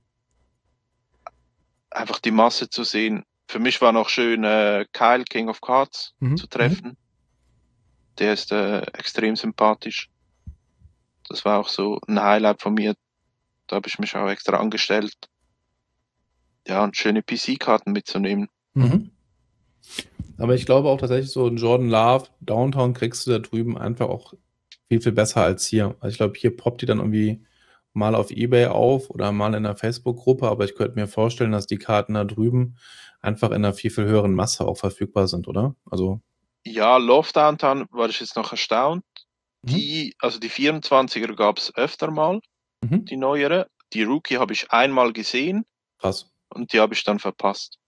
Einfach die Masse zu sehen. Für mich war noch schön, Kyle, King of Cards, zu treffen. Der ist extrem sympathisch. Das war auch so ein Highlight von mir. Da habe ich mich auch extra angestellt. Ja, und schöne PC-Karten mitzunehmen. Aber ich glaube auch tatsächlich so in Jordan Love, Downtown kriegst du da drüben einfach auch viel, viel besser als hier. Also ich glaube, hier poppt die dann irgendwie mal auf eBay auf oder mal in einer Facebook-Gruppe, aber ich könnte mir vorstellen, dass die Karten da drüben einfach in einer viel, viel höheren Masse auch verfügbar sind, oder? Also ja, Love Downtown war ich jetzt noch erstaunt. Also die 24er gab es öfter mal, die neuere. Die Rookie habe ich einmal gesehen. Krass. Und die habe ich dann verpasst.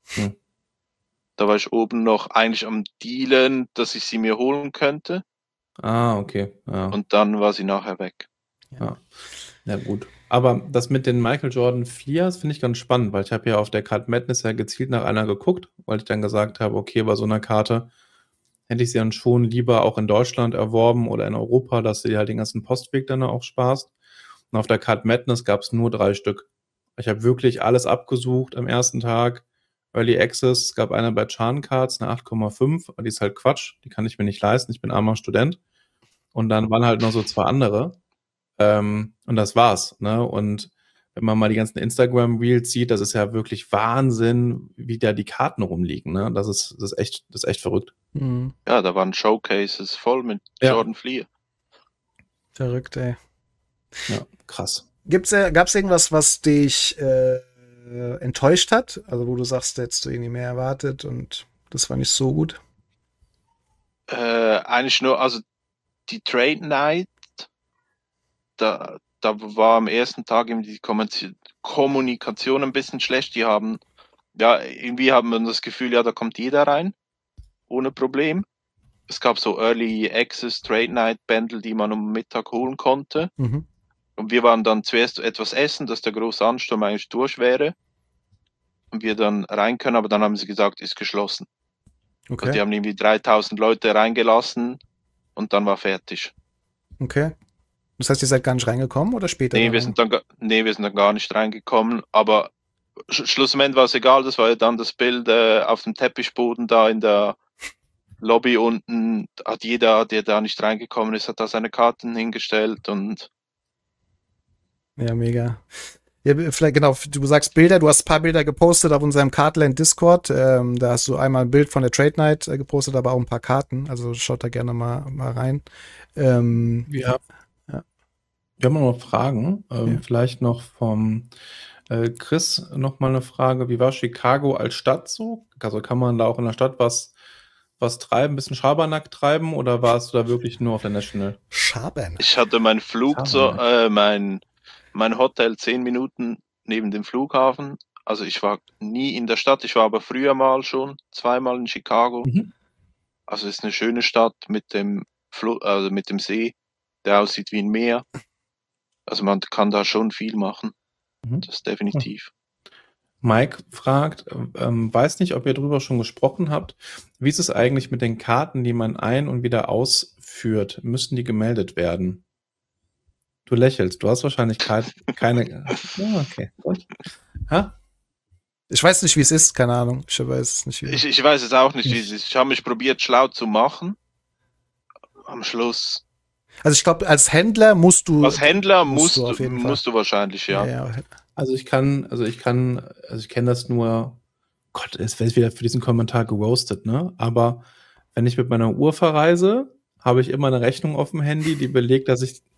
Da war ich oben noch eigentlich am Dealen, dass ich sie mir holen könnte. Ah, okay. Ja. Und dann war sie nachher weg. Ja, gut. Aber das mit den Michael Jordan 4s finde ich ganz spannend, weil ich habe ja auf der Card Madness ja gezielt nach einer geguckt, weil ich dann gesagt habe, okay, bei so einer Karte hätte ich sie dann schon lieber auch in Deutschland erworben oder in Europa, dass du dir halt den ganzen Postweg dann auch sparst. Und auf der Card Madness gab es nur 3 Stück. Ich habe wirklich alles abgesucht am ersten Tag. Early Access, es gab eine bei Chan Cards, eine 8,5, aber die ist halt Quatsch, die kann ich mir nicht leisten, ich bin armer Student. Und dann waren halt noch so 2 andere. Und das war's, ne? Und wenn man mal die ganzen Instagram-Reels sieht, das ist ja wirklich Wahnsinn, wie da die Karten rumliegen, ne? Das ist echt verrückt. Ja, da waren Showcases voll mit Jordan Fleer. Verrückt, ey. Ja, krass. Gab's irgendwas, was dich enttäuscht hat? Also wo du sagst, hättest du irgendwie mehr erwartet und das war nicht so gut? Eigentlich nur, also die Trade Night, da war am ersten Tag eben die Kommunikation ein bisschen schlecht. Irgendwie haben wir das Gefühl, ja, da kommt jeder rein, ohne Problem. Es gab so Early Access Trade Night Bundle, die man um Mittag holen konnte. Und wir waren dann zuerst etwas essen, dass der große Ansturm eigentlich durch wäre. Und wir dann rein können, aber dann haben sie gesagt, ist geschlossen. Okay. Also die haben irgendwie 3.000 Leute reingelassen und dann war fertig. Okay. Das heißt, ihr seid gar nicht reingekommen oder später? Nee, wir sind dann gar nicht reingekommen, aber schlussendlich war es egal, das war ja dann das Bild auf dem Teppichboden da in der Lobby unten, hat jeder, der da nicht reingekommen ist, hat da seine Karten hingestellt und Ja, mega. Ja, vielleicht, genau, du sagst Bilder, du hast ein paar Bilder gepostet auf unserem Cardland Discord. Da hast du einmal ein Bild von der Trade Night gepostet, aber auch ein paar Karten. Also schaut da gerne mal rein. Ja. Ja. Wir haben noch Fragen. Ja. Vielleicht noch vom Chris noch mal eine Frage. Wie war Chicago als Stadt so? Also kann man da auch in der Stadt was treiben, ein bisschen Schabernack treiben oder warst du da wirklich nur auf der National? Schabernack. Ich hatte mein Schabernack. mein Hotel 10 Minuten neben dem Flughafen. Also ich war nie in der Stadt, ich war aber früher mal schon, zweimal in Chicago. Mhm. Also es ist eine schöne Stadt mit dem also mit dem See, der aussieht wie ein Meer. Also man kann da schon viel machen. Mhm. Das definitiv. Mike fragt, weiß nicht, ob ihr darüber schon gesprochen habt. Wie ist es eigentlich mit den Karten, die man ein- und wieder ausführt? Müssen die gemeldet werden? Du lächelst, du hast wahrscheinlich keine. Ja, okay, gut. Ha? Ich weiß nicht, wie es ist, keine Ahnung. Ich weiß es nicht. Ich weiß es auch nicht, wie es ist. Ich habe mich probiert, schlau zu machen. Am Schluss. Also ich glaube, als Händler musst du. Als Händler musst du auf jeden Fall. musst du wahrscheinlich, ja. Ja. Also ich kenne das nur. Gott, es wird wieder für diesen Kommentar geroastet, ne? Aber wenn ich mit meiner Uhr verreise, habe ich immer eine Rechnung auf dem Handy, die belegt, dass ich.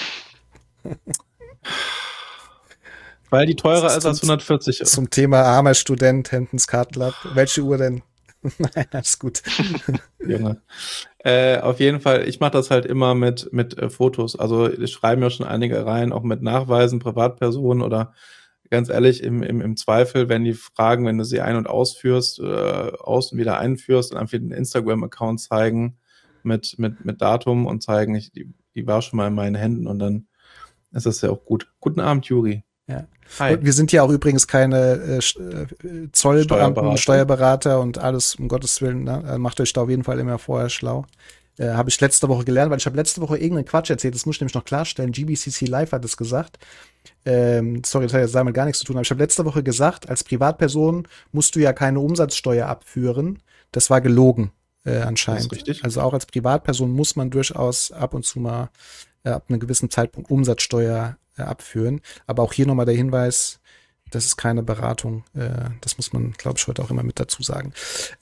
Weil die teurer ist als 140 ist. Zum Thema armer Student, Hamptons Card Club. Welche Uhr denn? Nein, alles gut. Junge. Auf jeden Fall, ich mache das halt immer mit Fotos. Also ich schreibe mir schon einige rein, auch mit Nachweisen, Privatpersonen oder ganz ehrlich, im Zweifel, wenn die fragen, wenn du sie ein- und ausführst, aus- und wieder einführst, dann einfach den Instagram-Account zeigen mit Datum und zeigen, die war schon mal in meinen Händen und dann ist das ja auch gut. Guten Abend, Juri. Ja. Hi. Und wir sind ja auch übrigens keine Zollbeamten, Steuerberater und alles, um Gottes Willen. Ne? Macht euch da auf jeden Fall immer vorher schlau. Habe ich letzte Woche gelernt, weil ich habe letzte Woche irgendeinen Quatsch erzählt. Das muss ich nämlich noch klarstellen. GBCC Live hat es gesagt. Sorry, das hat jetzt damit gar nichts zu tun. Aber ich habe letzte Woche gesagt, als Privatperson musst du ja keine Umsatzsteuer abführen. Das war gelogen anscheinend. Das ist richtig. Also auch als Privatperson muss man durchaus ab und zu mal ab einem gewissen Zeitpunkt Umsatzsteuer abführen. Aber auch hier nochmal der Hinweis, das ist keine Beratung. Das muss man, glaube ich, heute auch immer mit dazu sagen.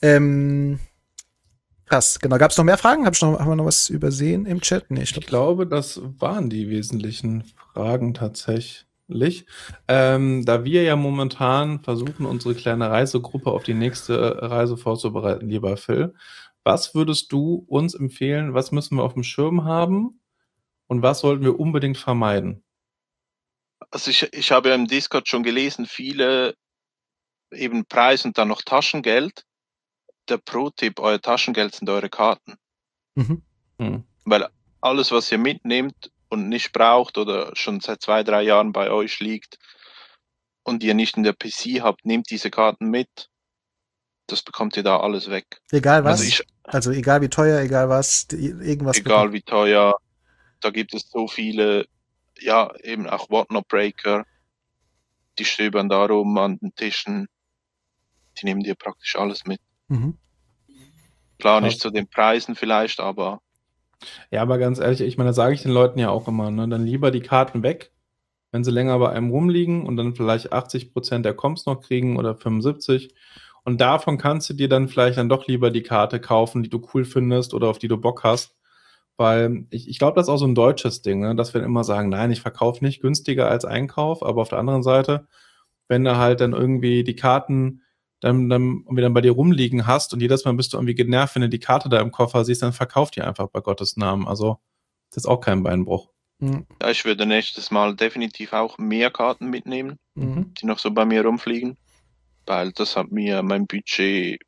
Krass, genau. Gab es noch mehr Fragen? Haben wir noch was übersehen im Chat? Nee, ich glaube, das waren die wesentlichen Fragen tatsächlich. Da wir ja momentan versuchen, unsere kleine Reisegruppe auf die nächste Reise vorzubereiten, lieber Phil, was würdest du uns empfehlen? Was müssen wir auf dem Schirm haben? Und was sollten wir unbedingt vermeiden? Also ich habe ja im Discord schon gelesen, viele eben Preis und dann noch Taschengeld. Der Pro-Tipp, euer Taschengeld sind eure Karten. Mhm. Weil alles, was ihr mitnehmt und nicht braucht oder schon seit 2-3 Jahren bei euch liegt und ihr nicht in der PC habt, nehmt diese Karten mit. Das bekommt ihr da alles weg. Egal was? Also egal wie teuer, egal was, irgendwas. Egal wie teuer. Da gibt es so viele, ja, eben auch Whatnot-Breaker, die stöbern da rum an den Tischen. Die nehmen dir praktisch alles mit. Mhm. Klar, nicht zu den Preisen vielleicht, aber. Ja, aber ganz ehrlich, ich meine, das sage ich den Leuten ja auch immer, ne? Dann lieber die Karten weg, wenn sie länger bei einem rumliegen und dann vielleicht 80% der Comps noch kriegen oder 75%. Und davon kannst du dir dann vielleicht dann doch lieber die Karte kaufen, die du cool findest oder auf die du Bock hast. Weil ich glaube, das ist auch so ein deutsches Ding, ne? Dass wir immer sagen, nein, ich verkaufe nicht günstiger als Einkauf, aber auf der anderen Seite, wenn du halt dann irgendwie die Karten dann bei dir rumliegen hast und jedes Mal bist du irgendwie genervt, wenn du die Karte da im Koffer siehst, dann verkauf die einfach bei Gottes Namen. Also das ist auch kein Beinbruch. Ja, ich würde nächstes Mal definitiv auch mehr Karten mitnehmen, die noch so bei mir rumfliegen, weil das hat mir mein Budget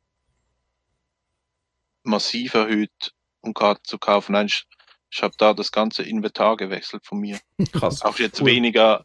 massiv erhöht, um Karten zu kaufen. Nein, ich habe da das ganze Inventar gewechselt von mir. Krass. Auch jetzt weniger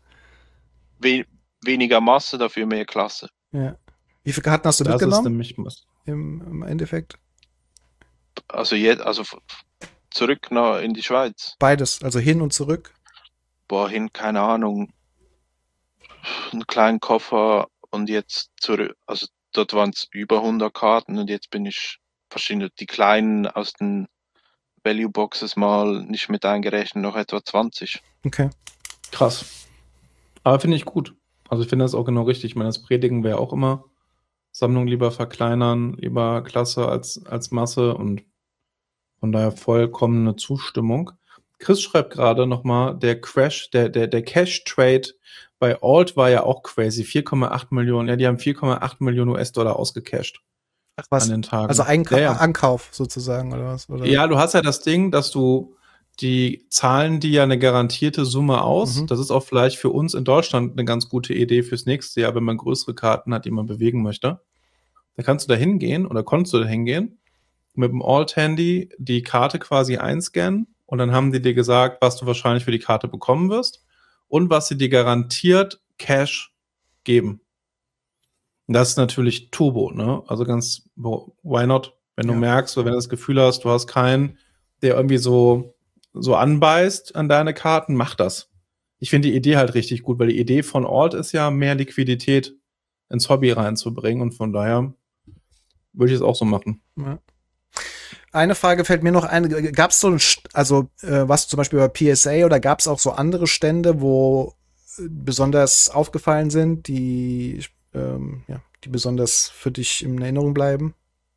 Masse, dafür mehr Klasse. Ja. Wie viele Karten hast du das mitgenommen? Ist nämlich im Endeffekt? Also zurück in die Schweiz. Beides, also hin und zurück? Keine Ahnung. Einen kleinen Koffer und jetzt zurück. Also dort waren es über 100 Karten und jetzt bin ich verschiedene, die kleinen aus den Value Boxes mal nicht mit eingerechnet, noch etwa 20. Okay. krass. Aber finde ich gut. Also ich finde das auch genau richtig. Ich meine, das Predigen wäre auch immer Sammlung lieber verkleinern, lieber Klasse als Masse und von daher vollkommene Zustimmung. Chris schreibt gerade nochmal, der Crash, der Cash-Trade bei Alt war ja auch crazy. 4,8 Millionen. Ja, die haben 4,8 Millionen US-Dollar ausgecasht Ach was, an den Tagen. also Ja. Ankauf sozusagen, oder was? Oder? Ja, du hast ja das Ding, dass du die zahlen dir ja eine garantierte Summe aus. Mhm. Das ist auch vielleicht für uns in Deutschland eine ganz gute Idee fürs nächste Jahr, wenn man größere Karten hat, die man bewegen möchte. Da kannst du da hingehen oder konntest du da hingehen, mit dem Alt-Handy die Karte quasi einscannen und dann haben die dir gesagt, was du wahrscheinlich für die Karte bekommen wirst und was sie dir garantiert Cash geben. Und das ist natürlich Turbo, ne? Also ganz, why not? Wenn du merkst oder wenn du das Gefühl hast, du hast keinen, der irgendwie so anbeißt an deine Karten, mach das. Ich finde die Idee halt richtig gut, weil die Idee von Alt ist ja, mehr Liquidität ins Hobby reinzubringen und von daher würde ich es auch so machen. Ja. Eine Frage fällt mir noch ein. Gab es was zum Beispiel bei PSA oder gab es auch so andere Stände, wo besonders aufgefallen sind, die besonders für dich in Erinnerung bleiben?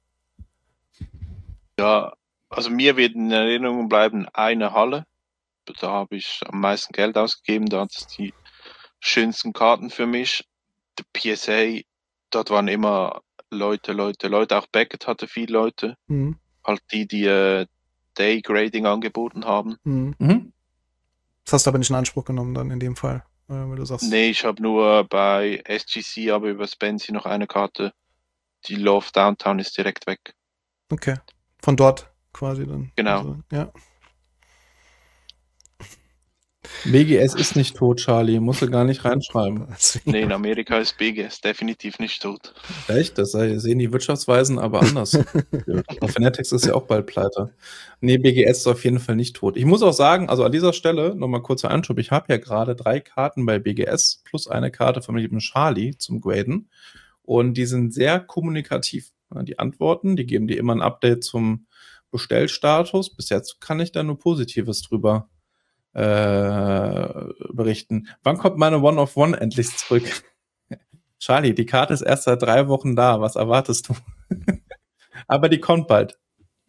Ja, also mir wird in Erinnerung bleiben eine Halle. Da habe ich am meisten Geld ausgegeben. Da hat es die schönsten Karten für mich. Der PSA, dort waren immer Leute. Auch Beckett hatte viele Leute. Mhm. Halt die Day-Grading angeboten haben. Mhm. Das hast du aber nicht in Anspruch genommen dann in dem Fall, wenn du sagst. Nee, ich habe nur bei SGC, aber über Spency noch eine Karte. Die Love Downtown ist direkt weg. Okay. Von dort quasi dann. Genau. Also, ja. BGS ist nicht tot, Charlie. Musst du gar nicht reinschreiben. Nee, in Amerika ist BGS definitiv nicht tot. Echt? Das sehen die Wirtschaftsweisen aber anders. Fanatics ist ja auch bald pleite. Nee, BGS ist auf jeden Fall nicht tot. Ich muss auch sagen, also an dieser Stelle nochmal kurzer Einschub. Ich habe ja gerade 3 Karten bei BGS plus eine Karte von lieben Charlie zum Graden. Und die sind sehr kommunikativ. Die Antworten, die geben dir immer ein Update zum Bestellstatus. Bis jetzt kann ich da nur Positives drüber berichten. Wann kommt meine One-of-One endlich zurück? Charlie, die Karte ist erst seit 3 Wochen da. Was erwartest du? Aber die kommt bald.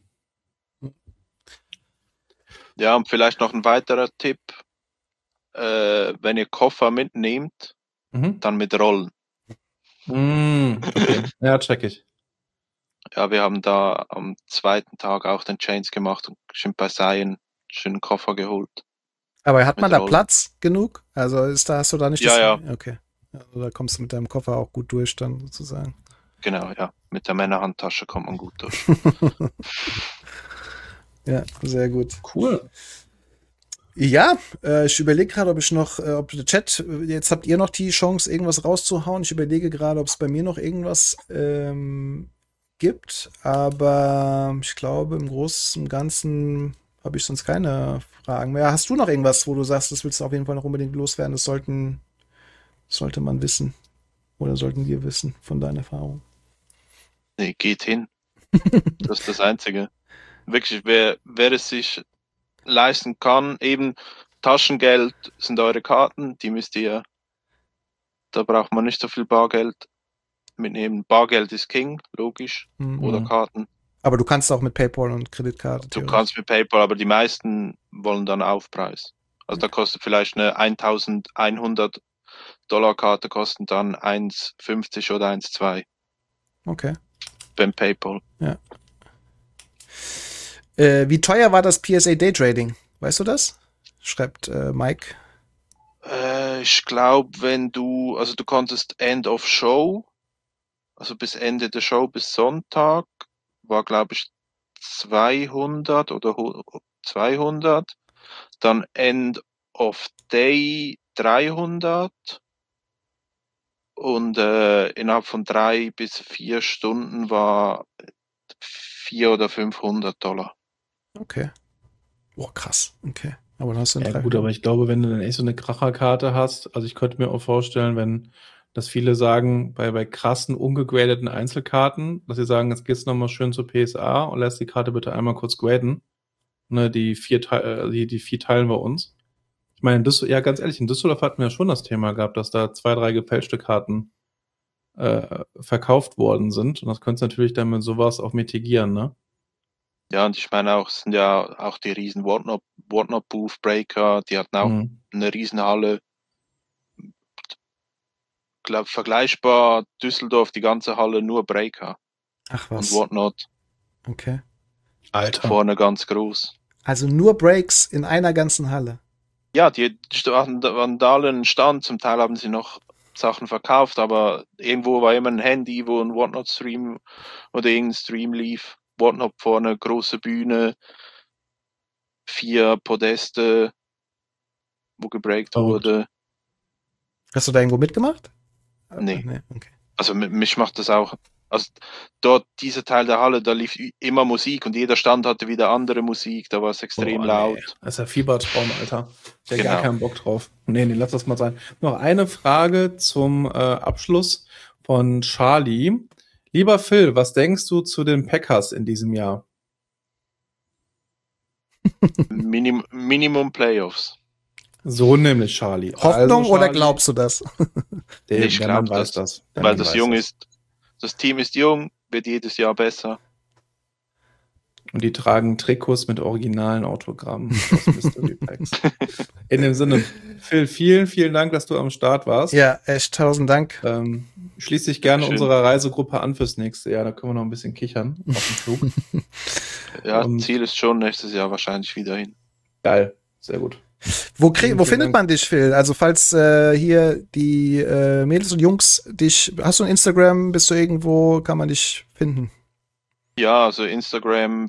Ja, und vielleicht noch ein weiterer Tipp. Wenn ihr Koffer mitnehmt, dann mit Rollen. Okay. Ja, check ich. Ja, wir haben da am zweiten Tag auch den Chains gemacht und schön bei Zion schönen Koffer geholt. Aber hat man da Rollen. Platz genug? Also hast du da nicht Ja. Okay. Also da kommst du mit deinem Koffer auch gut durch dann sozusagen. Genau, ja. Mit der Männerhandtasche kommt man gut durch. Ja, sehr gut. Cool. Ja, ich überlege gerade, ob der Chat, jetzt habt ihr noch die Chance, irgendwas rauszuhauen. Ich überlege gerade, ob es bei mir noch irgendwas gibt, aber ich glaube, im Großen und Ganzen habe ich sonst keine Fragen mehr. Hast du noch irgendwas, wo du sagst, das willst du auf jeden Fall noch unbedingt loswerden? Das sollte man wissen oder sollten wir wissen von deiner Erfahrung? Nee, geht hin. Das ist das Einzige. Wirklich, wer es sich leisten kann, eben Taschengeld sind eure Karten, die müsst ihr, da braucht man nicht so viel Bargeld mitnehmen. Bargeld ist King, logisch, oder Karten. Aber du kannst auch mit PayPal und Kreditkarte. Du kannst mit PayPal, aber die meisten wollen dann Aufpreis. Also da kostet vielleicht eine 1100 $ Karte kosten dann 1,50 oder 1,2. Okay. Beim PayPal. Ja. Wie teuer war das PSA Daytrading? Weißt du das? Schreibt Mike. Ich glaube, du konntest End of Show, also bis Ende der Show, bis Sonntag, war glaube ich 200 oder 200. Dann End of Day 300. Und innerhalb von 3 bis 4 Stunden war 400 oder 500 $. Okay. Boah, krass. Okay. Aber dann hast du Ja, gut, aber ich glaube, wenn du dann echt so eine Kracherkarte hast, also ich könnte mir auch vorstellen, wenn das viele sagen, bei krassen, ungegradeten Einzelkarten, dass sie sagen, jetzt gehst du nochmal schön zur PSA und lässt die Karte bitte einmal kurz graden. Ne, die 4 teilen wir uns. Ich meine, ja, ganz ehrlich, in Düsseldorf hatten wir schon das Thema gehabt, dass da 2, 3 gefälschte Karten verkauft worden sind. Und das könntest du natürlich dann mit sowas auch mitigieren, ne? Ja, und ich meine auch, es sind ja auch die riesen Whatnot Booth Breaker, die hatten auch eine Riesenhalle. Ich glaube, vergleichbar Düsseldorf, die ganze Halle nur Breaker. Ach was. Und Whatnot. Okay. Alter. Vorne ganz groß. Also nur Breaks in einer ganzen Halle. Ja, die hatten da alle einen Stand, zum Teil haben sie noch Sachen verkauft, aber irgendwo war immer ein Handy, wo ein Whatnot-Stream oder irgendein Stream lief. Whatnot vorne, große Bühne, 4 Podeste, wo gebreakt wurde. Hast du da irgendwo mitgemacht? Nee. Okay. Also mich macht das auch. Also dort, dieser Teil der Halle, da lief immer Musik und jeder Stand hatte wieder andere Musik, da war es extrem laut. Nee. Das ist ja Fiebertraum, Alter. Ich hätte Genau. gar keinen Bock drauf. Nee, lass das mal sein. Noch eine Frage zum Abschluss von Charlie. Lieber Phil, was denkst du zu den Packers in diesem Jahr? Minimum Playoffs. So nämlich, Charlie. Hoffnung also, oder Charlie, glaubst du das? Ich der Mann glaub weiß das. Der Weil Mann das weiß jung das. ist. Das Team ist jung, wird jedes Jahr besser. Und die tragen Trikots mit originalen Autogrammen aus Mystery Packs. In dem Sinne, Phil, vielen, vielen Dank, dass du am Start warst. Ja, echt 1000 Dank. Schließ dich gerne Schön. unserer Reisegruppe an fürs nächste Jahr. Da können wir noch ein bisschen kichern auf dem Flug. Ja, Und- Ziel ist schon nächstes Jahr wahrscheinlich wieder hin. Geil, sehr gut. Wo Vielen findet Dank. man dich, Phil? Also falls hier die Mädels und Jungs dich, hast du ein Instagram, bist du irgendwo, kann man dich finden? Ja, also Instagram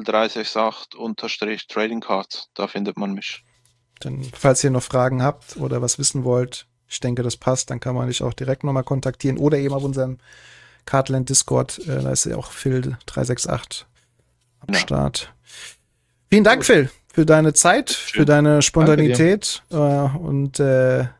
Phil368 _ da findet man mich. Dann, falls ihr noch Fragen habt oder was wissen wollt, ich denke, das passt, dann kann man dich auch direkt nochmal kontaktieren oder eben auf unserem Cardland Discord, da ist ja auch Phil368 am Ja. Start. Vielen Dank, Phil, für deine Zeit, für deine Spontanität und ja,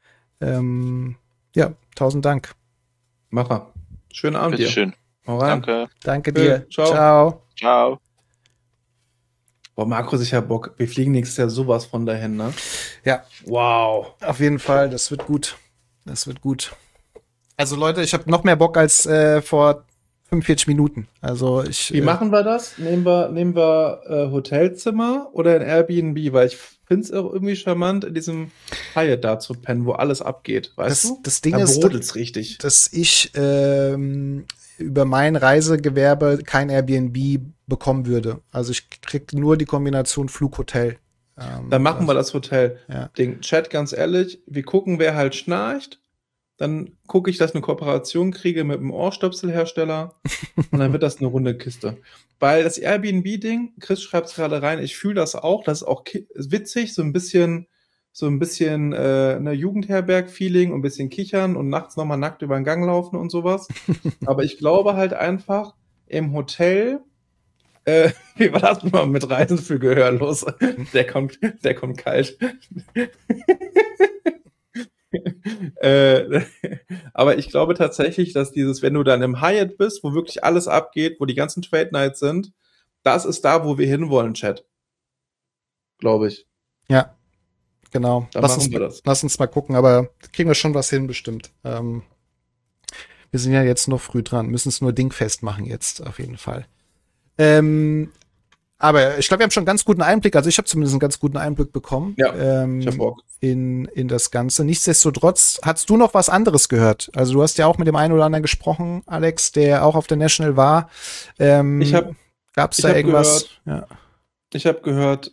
1000 Dank. Macher. Schönen Abend dir. Bitteschön. Hau rein. Danke. Danke Phil, dir. ciao. Ciao. Ciao. Boah, Marco, sicher Bock. Wir fliegen nächstes Jahr sowas von dahin, ne? Ja, Wow. auf jeden Fall, das wird gut. Das wird gut. Also Leute, ich habe noch mehr Bock als vor 45 Minuten. Also ich. Wie machen wir das? Nehmen wir Hotelzimmer oder ein Airbnb? Weil ich finde es auch irgendwie charmant, in diesem Hyatt da zu pennen, wo alles abgeht. Weißt du? Das Ding da ist, brodelt's richtig. dass ich über mein Reisegewerbe kein Airbnb bekommen würde. Also ich krieg nur die Kombination Flug-Hotel. Dann machen wir das Hotel. Ja. Den Chat, ganz ehrlich, wir gucken, wer halt schnarcht. Dann gucke ich, dass ich eine Kooperation kriege mit einem Ohrstöpselhersteller. Und dann wird das eine runde Kiste. Weil das Airbnb-Ding, Chris schreibt es gerade rein, ich fühle das auch. Das ist auch witzig, so ein bisschen eine Jugendherberg-Feeling und ein bisschen kichern und nachts nochmal nackt über den Gang laufen und sowas. Aber ich glaube halt einfach, im Hotel, wie war das mal mit Reisen für Gehörlose? Der kommt kalt. Aber ich glaube tatsächlich, dass wenn du dann im Hyatt bist, wo wirklich alles abgeht, wo die ganzen Trade Nights sind, das ist da, wo wir hinwollen, Chat. Glaube ich. Ja, genau. Dann Lass machen wir das. Lass uns mal gucken, aber kriegen wir schon was hin, bestimmt. Wir sind ja jetzt noch früh dran, müssen es nur dingfest machen jetzt, auf jeden Fall. Aber ich glaube, wir haben schon einen ganz guten Einblick, also ich habe zumindest einen ganz guten Einblick bekommen. Ja, ich hab Bock. In das Ganze. Nichtsdestotrotz, hast du noch was anderes gehört? Also du hast ja auch mit dem einen oder anderen gesprochen, Alex, der auch auf der National war. Gab's da irgendwas? Gehört, Ich habe gehört,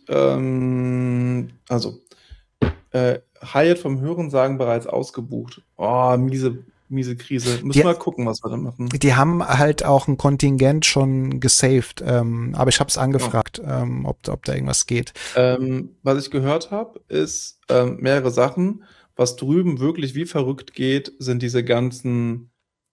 Hyatt vom Hörensagen bereits ausgebucht. Oh, miese Krise. Müssen wir mal gucken, was wir da machen. Die haben halt auch ein Kontingent schon gesaved, aber ich habe es angefragt, ob da irgendwas geht. Was ich gehört habe, ist mehrere Sachen. Was drüben wirklich wie verrückt geht, sind diese ganzen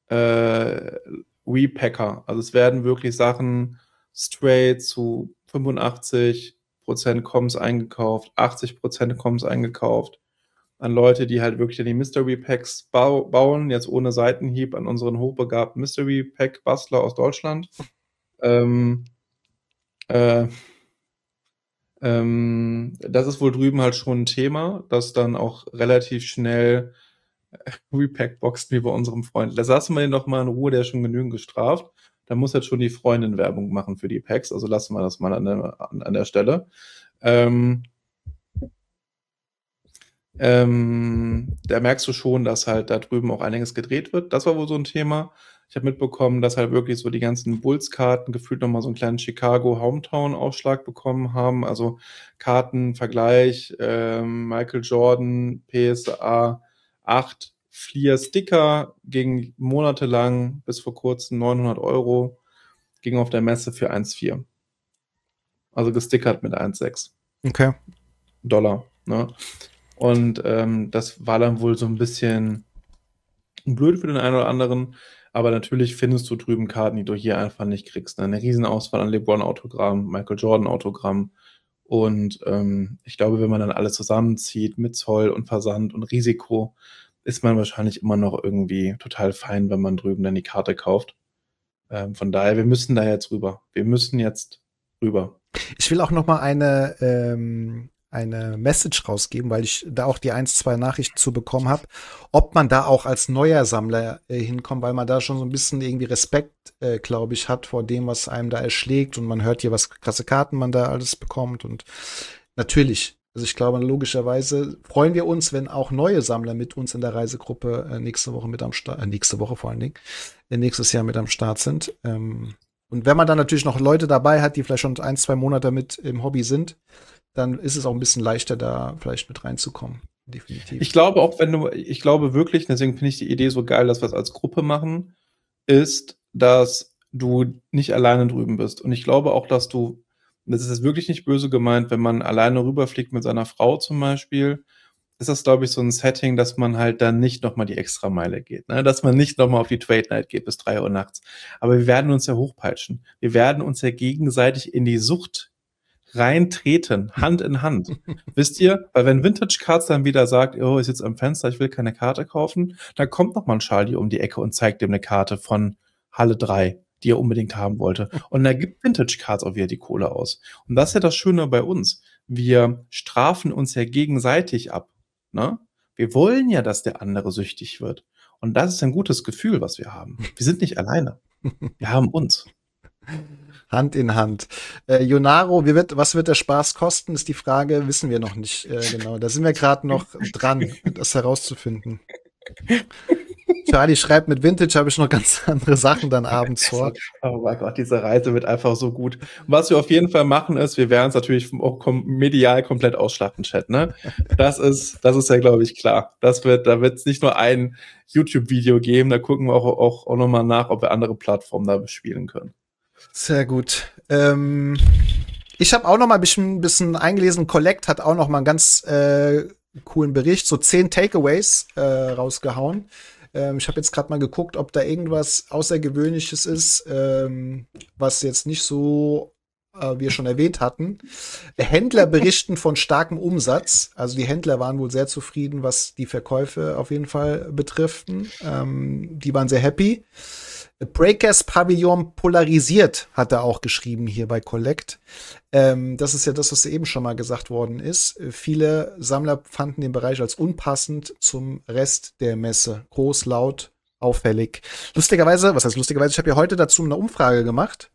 Repacker. Also es werden wirklich Sachen straight zu 85% Comms eingekauft, 80% Comms eingekauft. An Leute, die halt wirklich die Mystery Packs bauen, jetzt ohne Seitenhieb an unseren hochbegabten Mystery Pack Bastler aus Deutschland. Das ist wohl drüben halt schon ein Thema, dass dann auch relativ schnell Repack-Boxen wie bei unserem Freund. Da lassen wir ihn doch mal in Ruhe, der ist schon genügend gestraft. Da muss jetzt schon die Freundin Werbung machen für die Packs, also lassen wir das mal an der Stelle. Da merkst du schon, dass halt da drüben auch einiges gedreht wird. Das war wohl so ein Thema. Ich habe mitbekommen, dass halt wirklich so die ganzen Bulls-Karten gefühlt nochmal so einen kleinen Chicago-Hometown-Aufschlag bekommen haben. Also Kartenvergleich, Michael Jordan, PSA 8, Fleer-Sticker ging monatelang bis vor kurzem 900 €, ging auf der Messe für 1,4. Also gestickert mit 1,6 Okay. $. Ne? Und das war dann wohl so ein bisschen blöd für den einen oder anderen. Aber natürlich findest du drüben Karten, die du hier einfach nicht kriegst. Ne? Eine Riesenauswahl an LeBron-Autogramm, Michael Jordan-Autogramm. Und ich glaube, wenn man dann alles zusammenzieht mit Zoll und Versand und Risiko, ist man wahrscheinlich immer noch irgendwie total fein, wenn man drüben dann die Karte kauft. Von daher, wir müssen da jetzt rüber. Wir müssen jetzt rüber. Ich will auch noch mal eine Message rausgeben, weil ich da auch die 1, 2 Nachrichten zu bekommen habe, ob man da auch als neuer Sammler hinkommt, weil man da schon so ein bisschen irgendwie Respekt, glaube ich, hat vor dem, was einem da erschlägt und man hört hier, was krasse Karten man da alles bekommt und natürlich, also ich glaube, logischerweise freuen wir uns, wenn auch neue Sammler mit uns in der Reisegruppe nächste Woche mit am Start, nächste Woche vor allen Dingen, nächstes Jahr mit am Start sind. Und wenn man dann natürlich noch Leute dabei hat, die vielleicht schon 1, 2 Monate mit im Hobby sind, dann ist es auch ein bisschen leichter, da vielleicht mit reinzukommen. Definitiv. Ich glaube auch, ich glaube wirklich, deswegen finde ich die Idee so geil, dass wir es als Gruppe machen, ist, dass du nicht alleine drüben bist. Und ich glaube auch, dass das ist jetzt wirklich nicht böse gemeint, wenn man alleine rüberfliegt mit seiner Frau zum Beispiel, ist das, glaube ich, so ein Setting, dass man halt dann nicht nochmal die Extrameile geht, ne? Dass man nicht nochmal auf die Trade Night geht bis 3 Uhr nachts. Aber wir werden uns ja hochpeitschen. Wir werden uns ja gegenseitig in die Sucht reintreten, Hand in Hand. Wisst ihr? Weil wenn Vintage Cards dann wieder sagt, oh, ich sitze am Fenster, ich will keine Karte kaufen, dann kommt noch mal ein Charlie um die Ecke und zeigt ihm eine Karte von Halle 3, die er unbedingt haben wollte. Und da gibt Vintage Cards auch wieder die Kohle aus. Und das ist ja das Schöne bei uns. Wir strafen uns ja gegenseitig ab. Ne? Wir wollen ja, dass der andere süchtig wird. Und das ist ein gutes Gefühl, was wir haben. Wir sind nicht alleine. Wir haben uns. Hand in Hand. Jonaro, was wird der Spaß kosten, ist die Frage, wissen wir noch nicht genau. Da sind wir gerade noch dran, das herauszufinden. Charlie schreibt, mit Vintage habe ich noch ganz andere Sachen dann abends vor. Oh mein Gott, diese Reise wird einfach so gut. Was wir auf jeden Fall machen ist, wir werden es natürlich auch medial komplett ausschlachten, Chat, ne? Das ist ja, glaube ich, klar. Da wird es nicht nur ein YouTube-Video geben, da gucken wir auch nochmal nach, ob wir andere Plattformen da bespielen können. Sehr gut. Ich habe auch noch mal ein bisschen eingelesen. Collect hat auch noch mal einen ganz coolen Bericht, so 10 Takeaways rausgehauen. Ich habe jetzt gerade mal geguckt, ob da irgendwas Außergewöhnliches ist, was jetzt nicht so wir schon erwähnt hatten. Händler berichten von starkem Umsatz. Also die Händler waren wohl sehr zufrieden, was die Verkäufe auf jeden Fall betrifft. Die waren sehr happy. Breakers Pavillon polarisiert, hat er auch geschrieben hier bei Collect. Das ist ja das, was eben schon mal gesagt worden ist. Viele Sammler fanden den Bereich als unpassend zum Rest der Messe. Groß, laut, auffällig. Lustigerweise, was heißt lustigerweise? Ich habe ja heute dazu eine Umfrage gemacht.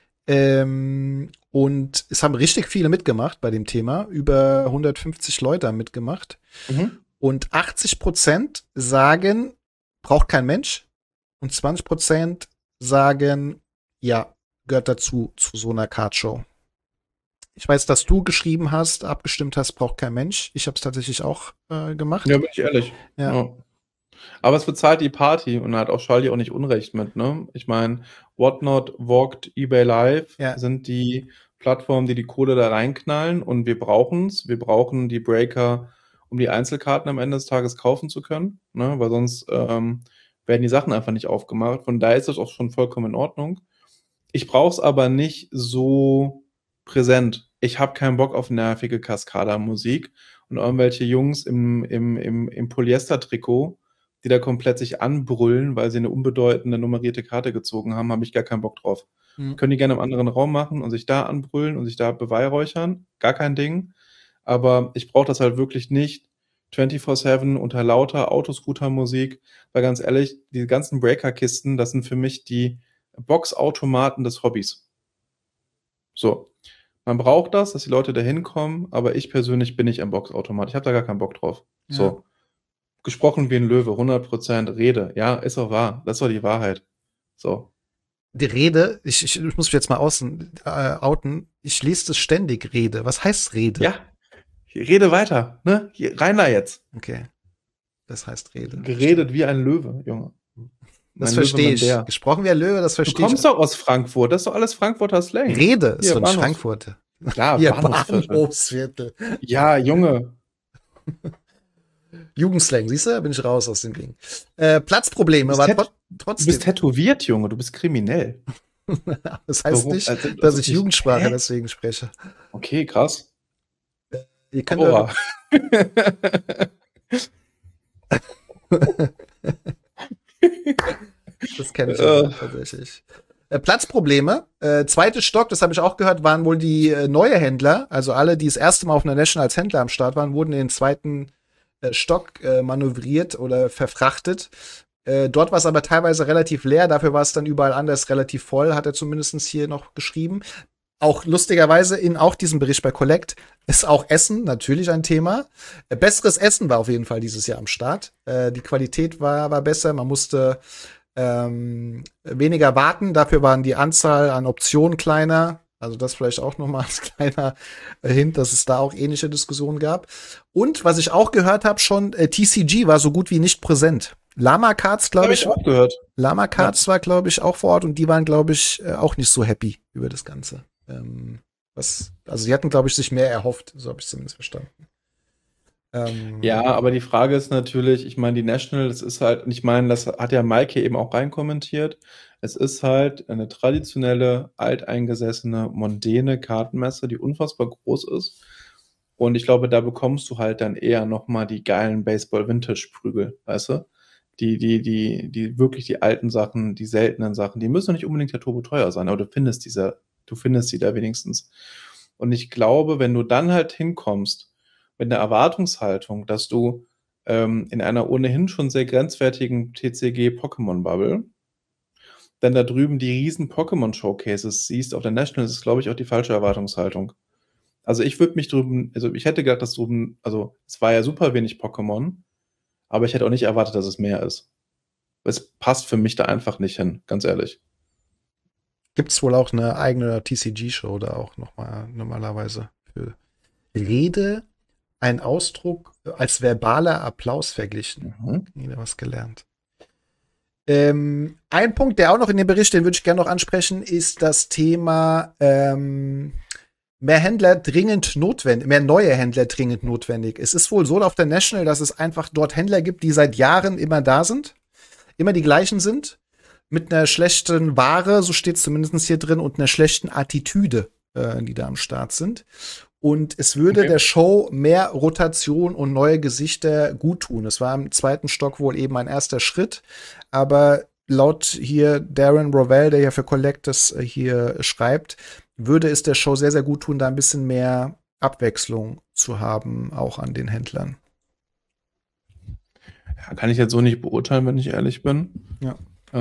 Und es haben richtig viele mitgemacht bei dem Thema. Über 150 Leute haben mitgemacht. Mhm. Und 80% sagen, braucht kein Mensch. Und 20% sagen, ja, gehört dazu, zu so einer Cardshow. Ich weiß, dass du geschrieben hast, abgestimmt hast, braucht kein Mensch. Ich habe es tatsächlich auch gemacht. Ja, bin ich ehrlich. Ja. Aber es bezahlt die Party und hat auch Charlie auch nicht Unrecht mit, ne? Ich meine, Whatnot, Walked, eBay Live sind die Plattformen, die Kohle da reinknallen und wir brauchen's. Wir brauchen die Breaker, um die Einzelkarten am Ende des Tages kaufen zu können, ne? Weil sonst werden die Sachen einfach nicht aufgemacht. Von daher ist das auch schon vollkommen in Ordnung. Ich brauche es aber nicht so präsent. Ich habe keinen Bock auf nervige Kaskada-Musik und irgendwelche Jungs im Polyester-Trikot, die da komplett sich anbrüllen, weil sie eine unbedeutende nummerierte Karte gezogen haben, habe ich gar keinen Bock drauf. Können die gerne im anderen Raum machen und sich da anbrüllen und sich da beweihräuchern. Gar kein Ding. Aber ich brauche das halt wirklich nicht 24/7 unter lauter Autoscooter-Musik, weil ganz ehrlich, die ganzen Breaker-Kisten, das sind für mich die Boxautomaten des Hobbys. So. Man braucht das, dass die Leute da hinkommen, aber ich persönlich bin nicht am Boxautomat. Ich habe da gar keinen Bock drauf. Ja. So. Gesprochen wie ein Löwe, 100% Rede. Ja, ist auch wahr. Das ist doch die Wahrheit. So. Die Rede, ich muss mich jetzt mal outen, ich lese das ständig, Rede. Was heißt Rede? Ja. Rede weiter, ne? Hier, rein da jetzt. Okay. Das heißt Rede. Geredet wie ein Löwe, Junge. Das Mein verstehe Löwe, ich. mein Bär. Gesprochen wie ein Löwe, das Du verstehe ich. kommst doch aus Frankfurt, das ist doch alles Frankfurter Slang. Rede ist Hier, doch nicht Bahnhof- Frankfurt. Ja, Hier, Bahnhofsviertel. Bahnhofsviertel. Ja, Junge. Jugendslang, siehst du? Da bin ich raus aus dem Ding. Platzprobleme, Du aber bist Du trotzdem. bist tätowiert, Junge, du bist kriminell. Das heißt Warum? nicht, Also, dass ich ich- Jugendsprache Hä? deswegen spreche. Okay, krass. Ihr könnt Aua. Das kenne ich ja tatsächlich. Platzprobleme. Zweite Stock, das habe ich auch gehört, waren wohl die neue Händler. Also alle, die das erste Mal auf einer National als Händler am Start waren, wurden in den zweiten Stock manövriert oder verfrachtet. Dort war es aber teilweise relativ leer. Dafür war es dann überall anders relativ voll, hat er zumindest hier noch geschrieben. Auch lustigerweise in auch diesem Bericht bei Collect ist auch Essen natürlich ein Thema. Besseres Essen war auf jeden Fall dieses Jahr am Start. Die Qualität war besser. Man musste weniger warten. Dafür waren die Anzahl an Optionen kleiner. Also das vielleicht auch noch mal als kleiner Hint, dass es da auch ähnliche Diskussionen gab. Und was ich auch gehört habe schon, TCG war so gut wie nicht präsent. Lama Cards, glaube Habe ich, ich auch gehört. Lama Cards war, glaube ich, auch vor Ort und die waren, glaube ich, auch nicht so happy über das Ganze. Also sie hatten, glaube ich, sich mehr erhofft, so habe ich zumindest verstanden. Ja, aber die Frage ist natürlich, ich meine, die National, das ist halt, und ich meine, das hat ja Maike eben auch reinkommentiert, es ist halt eine traditionelle, alteingesessene, mondäne Kartenmesse, die unfassbar groß ist. Und ich glaube, da bekommst du halt dann eher nochmal die geilen Baseball-Vintage-Prügel, weißt du? Die wirklich die alten Sachen, die seltenen Sachen, die müssen nicht unbedingt ja turbo teuer sein, aber du findest sie da wenigstens. Und ich glaube, wenn du dann halt hinkommst, mit einer Erwartungshaltung, dass du in einer ohnehin schon sehr grenzwertigen TCG-Pokémon-Bubble dann da drüben die riesen Pokémon-Showcases siehst auf der National, ist, glaube ich, auch die falsche Erwartungshaltung. Also ich würde mich drüben, also ich hätte gedacht, dass drüben, also es war ja super wenig Pokémon, aber ich hätte auch nicht erwartet, dass es mehr ist. Es passt für mich da einfach nicht hin, ganz ehrlich. Gibt's wohl auch eine eigene TCG-Show da auch nochmal normalerweise für Rede, ein Ausdruck als verbaler Applaus verglichen. Wieder was gelernt. Ein Punkt, der auch noch in dem Bericht, den würde ich gerne noch ansprechen, ist das Thema mehr Händler dringend notwendig, mehr neue Händler dringend notwendig. Es ist wohl so auf der National, dass es einfach dort Händler gibt, die seit Jahren immer da sind, immer die gleichen sind, mit einer schlechten Ware, so steht es zumindest hier drin, und einer schlechten Attitüde, die da am Start sind. Und es würde der Show mehr Rotation und neue Gesichter gut tun. Es war im zweiten Stock wohl eben ein erster Schritt, aber laut hier Darren Rovell, der ja für Collect das hier schreibt, würde es der Show sehr, sehr gut tun, da ein bisschen mehr Abwechslung zu haben, auch an den Händlern. Ja, kann ich jetzt so nicht beurteilen, wenn ich ehrlich bin. Ja.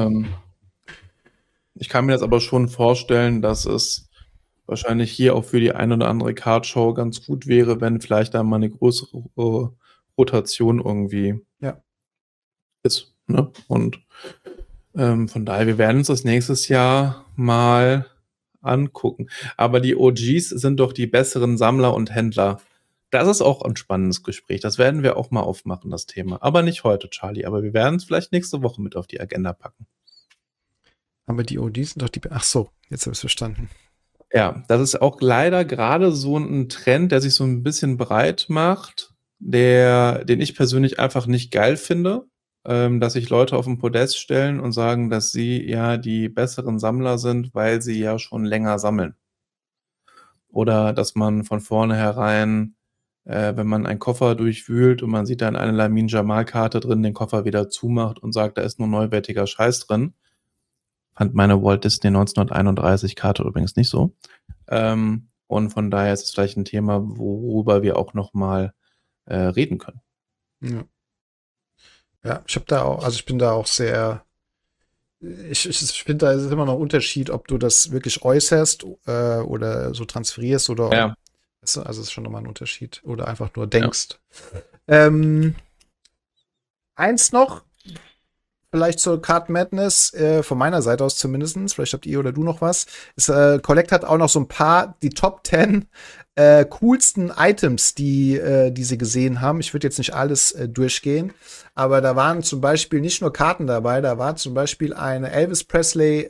Ich kann mir das aber schon vorstellen, dass es wahrscheinlich hier auch für die ein oder andere Cardshow ganz gut wäre, wenn vielleicht da mal eine größere Rotation irgendwie ist. Ne? Und von daher, wir werden uns das nächstes Jahr mal angucken. Aber die OGs sind doch die besseren Sammler und Händler. Das ist auch ein spannendes Gespräch. Das werden wir auch mal aufmachen, das Thema. Aber nicht heute, Charlie. Aber wir werden es vielleicht nächste Woche mit auf die Agenda packen. Aber die OGs sind doch die. Ach so, jetzt habe ich es verstanden. Ja, das ist auch leider gerade so ein Trend, der sich so ein bisschen breit macht, den ich persönlich einfach nicht geil finde, dass sich Leute auf den Podest stellen und sagen, dass sie ja die besseren Sammler sind, weil sie ja schon länger sammeln. Oder dass man von vornherein, wenn man einen Koffer durchwühlt und man sieht dann eine Lamin Jamal-Karte drin, den Koffer wieder zumacht und sagt, da ist nur neuwertiger Scheiß drin. Fand meine Walt Disney 1931 Karte übrigens nicht so. Und von daher ist es vielleicht ein Thema, worüber wir auch noch mal reden können. Ja. Ja, ich bin da auch sehr, ich finde, da ist immer noch ein Unterschied, ob du das wirklich äußerst oder so transferierst oder, Ja. also es ist schon nochmal ein Unterschied oder einfach nur denkst. Eins noch, vielleicht zur Card Madness, von meiner Seite aus zumindest, vielleicht habt ihr oder du noch was. Collect hat auch noch so ein paar, die Top 10 coolsten Items, die sie gesehen haben. Ich würde jetzt nicht alles durchgehen, aber da waren zum Beispiel nicht nur Karten dabei, da war zum Beispiel eine Elvis Presley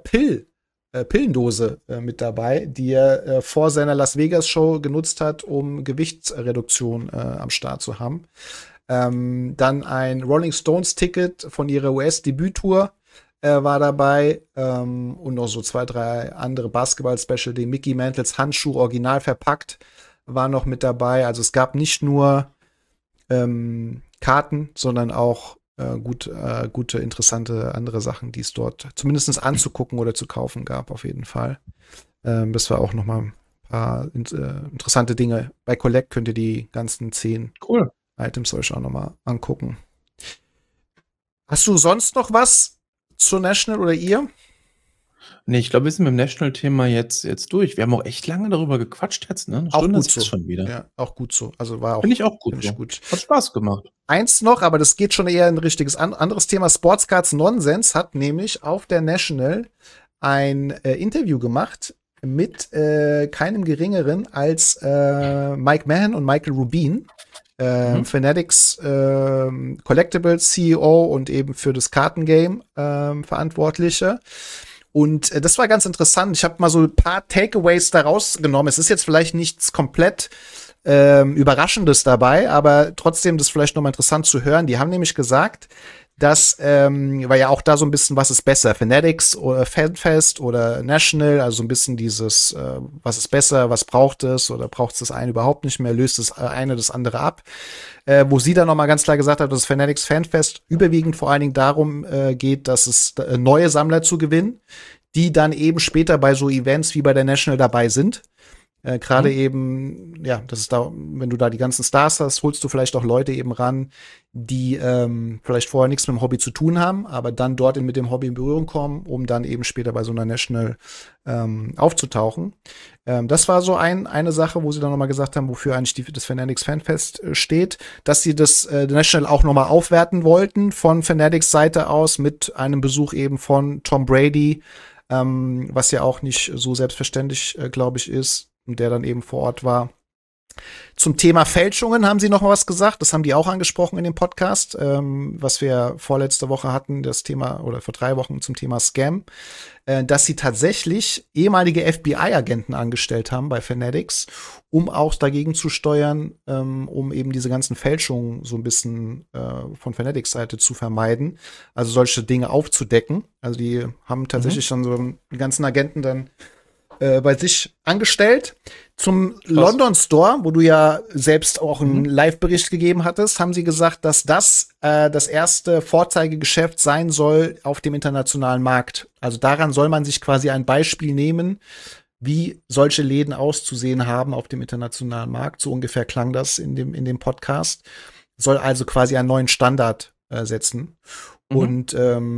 Pillendose mit dabei, die er vor seiner Las Vegas Show genutzt hat, um Gewichtsreduktion am Start zu haben. Dann ein Rolling Stones Ticket von ihrer US-Debüttour war dabei und noch so 2, 3 andere Basketball-Special, die Mickey Mantles Handschuh original verpackt, war noch mit dabei. Also es gab nicht nur Karten, sondern auch gute, interessante andere Sachen, die es dort zumindest anzugucken oder zu kaufen gab, auf jeden Fall. Das war auch noch mal ein paar interessante Dinge. Bei Collect könnt ihr die ganzen 10 Items euch auch noch mal angucken. Hast du sonst noch was zur National oder ihr? Nee, ich glaube, wir sind mit dem National-Thema jetzt durch. Wir haben auch echt lange darüber gequatscht jetzt, ne? Eine Auch Stunde gut ist so. es schon wieder. Ja, auch gut so. Also war auch. Finde ich auch gut. Find ich So. gut. Hat Spaß gemacht. Eins noch, aber das geht schon eher in ein richtiges anderes Thema. Sportscards Nonsens hat nämlich auf der National ein Interview gemacht mit keinem geringeren als Mike Mahan und Michael Rubin, Fanatics Collectibles CEO und eben für das Kartengame Verantwortliche. Und das war ganz interessant. Ich habe mal so ein paar Takeaways da rausgenommen. Es ist jetzt vielleicht nichts komplett Überraschendes dabei, aber trotzdem das vielleicht nochmal interessant zu hören. Die haben nämlich gesagt, dass, war ja auch da so ein bisschen, was ist besser, Fanatics oder Fanfest oder National, also so ein bisschen dieses, was ist besser, was braucht es oder braucht es das eine überhaupt nicht mehr, löst das eine das andere ab. Wo sie dann nochmal ganz klar gesagt hat, dass das Fanatics Fanfest überwiegend vor allen Dingen darum geht, dass es neue Sammler zu gewinnen, die dann eben später bei so Events wie bei der National dabei sind. Gerade eben, ja, das ist da, wenn du da die ganzen Stars hast, holst du vielleicht auch Leute eben ran, die vielleicht vorher nichts mit dem Hobby zu tun haben, aber dann dort mit dem Hobby in Berührung kommen, um dann eben später bei so einer National aufzutauchen. Das war so eine Sache, wo sie dann nochmal gesagt haben, wofür eigentlich das Fanatics Fanfest steht, dass sie das National auch nochmal aufwerten wollten von Fanatics Seite aus mit einem Besuch eben von Tom Brady, was ja auch nicht so selbstverständlich, glaube ich, ist, und der dann eben vor Ort war. Zum Thema Fälschungen haben sie noch was gesagt. Das haben die auch angesprochen in dem Podcast, was wir vorletzte Woche hatten, das Thema, oder vor 3 Wochen zum Thema Scam, dass sie tatsächlich ehemalige FBI-Agenten angestellt haben bei Fanatics, um auch dagegen zu steuern, um eben diese ganzen Fälschungen so ein bisschen von Fanatics Seite zu vermeiden, also solche Dinge aufzudecken. Also die haben tatsächlich schon so die ganzen Agenten dann bei sich angestellt. Zum London Store, wo du ja selbst auch einen Live-Bericht gegeben hattest, haben sie gesagt, dass das das erste Vorzeigegeschäft sein soll auf dem internationalen Markt. Also daran soll man sich quasi ein Beispiel nehmen, wie solche Läden auszusehen haben auf dem internationalen Markt. So ungefähr klang das in dem Podcast. Soll also quasi einen neuen Standard setzen. Und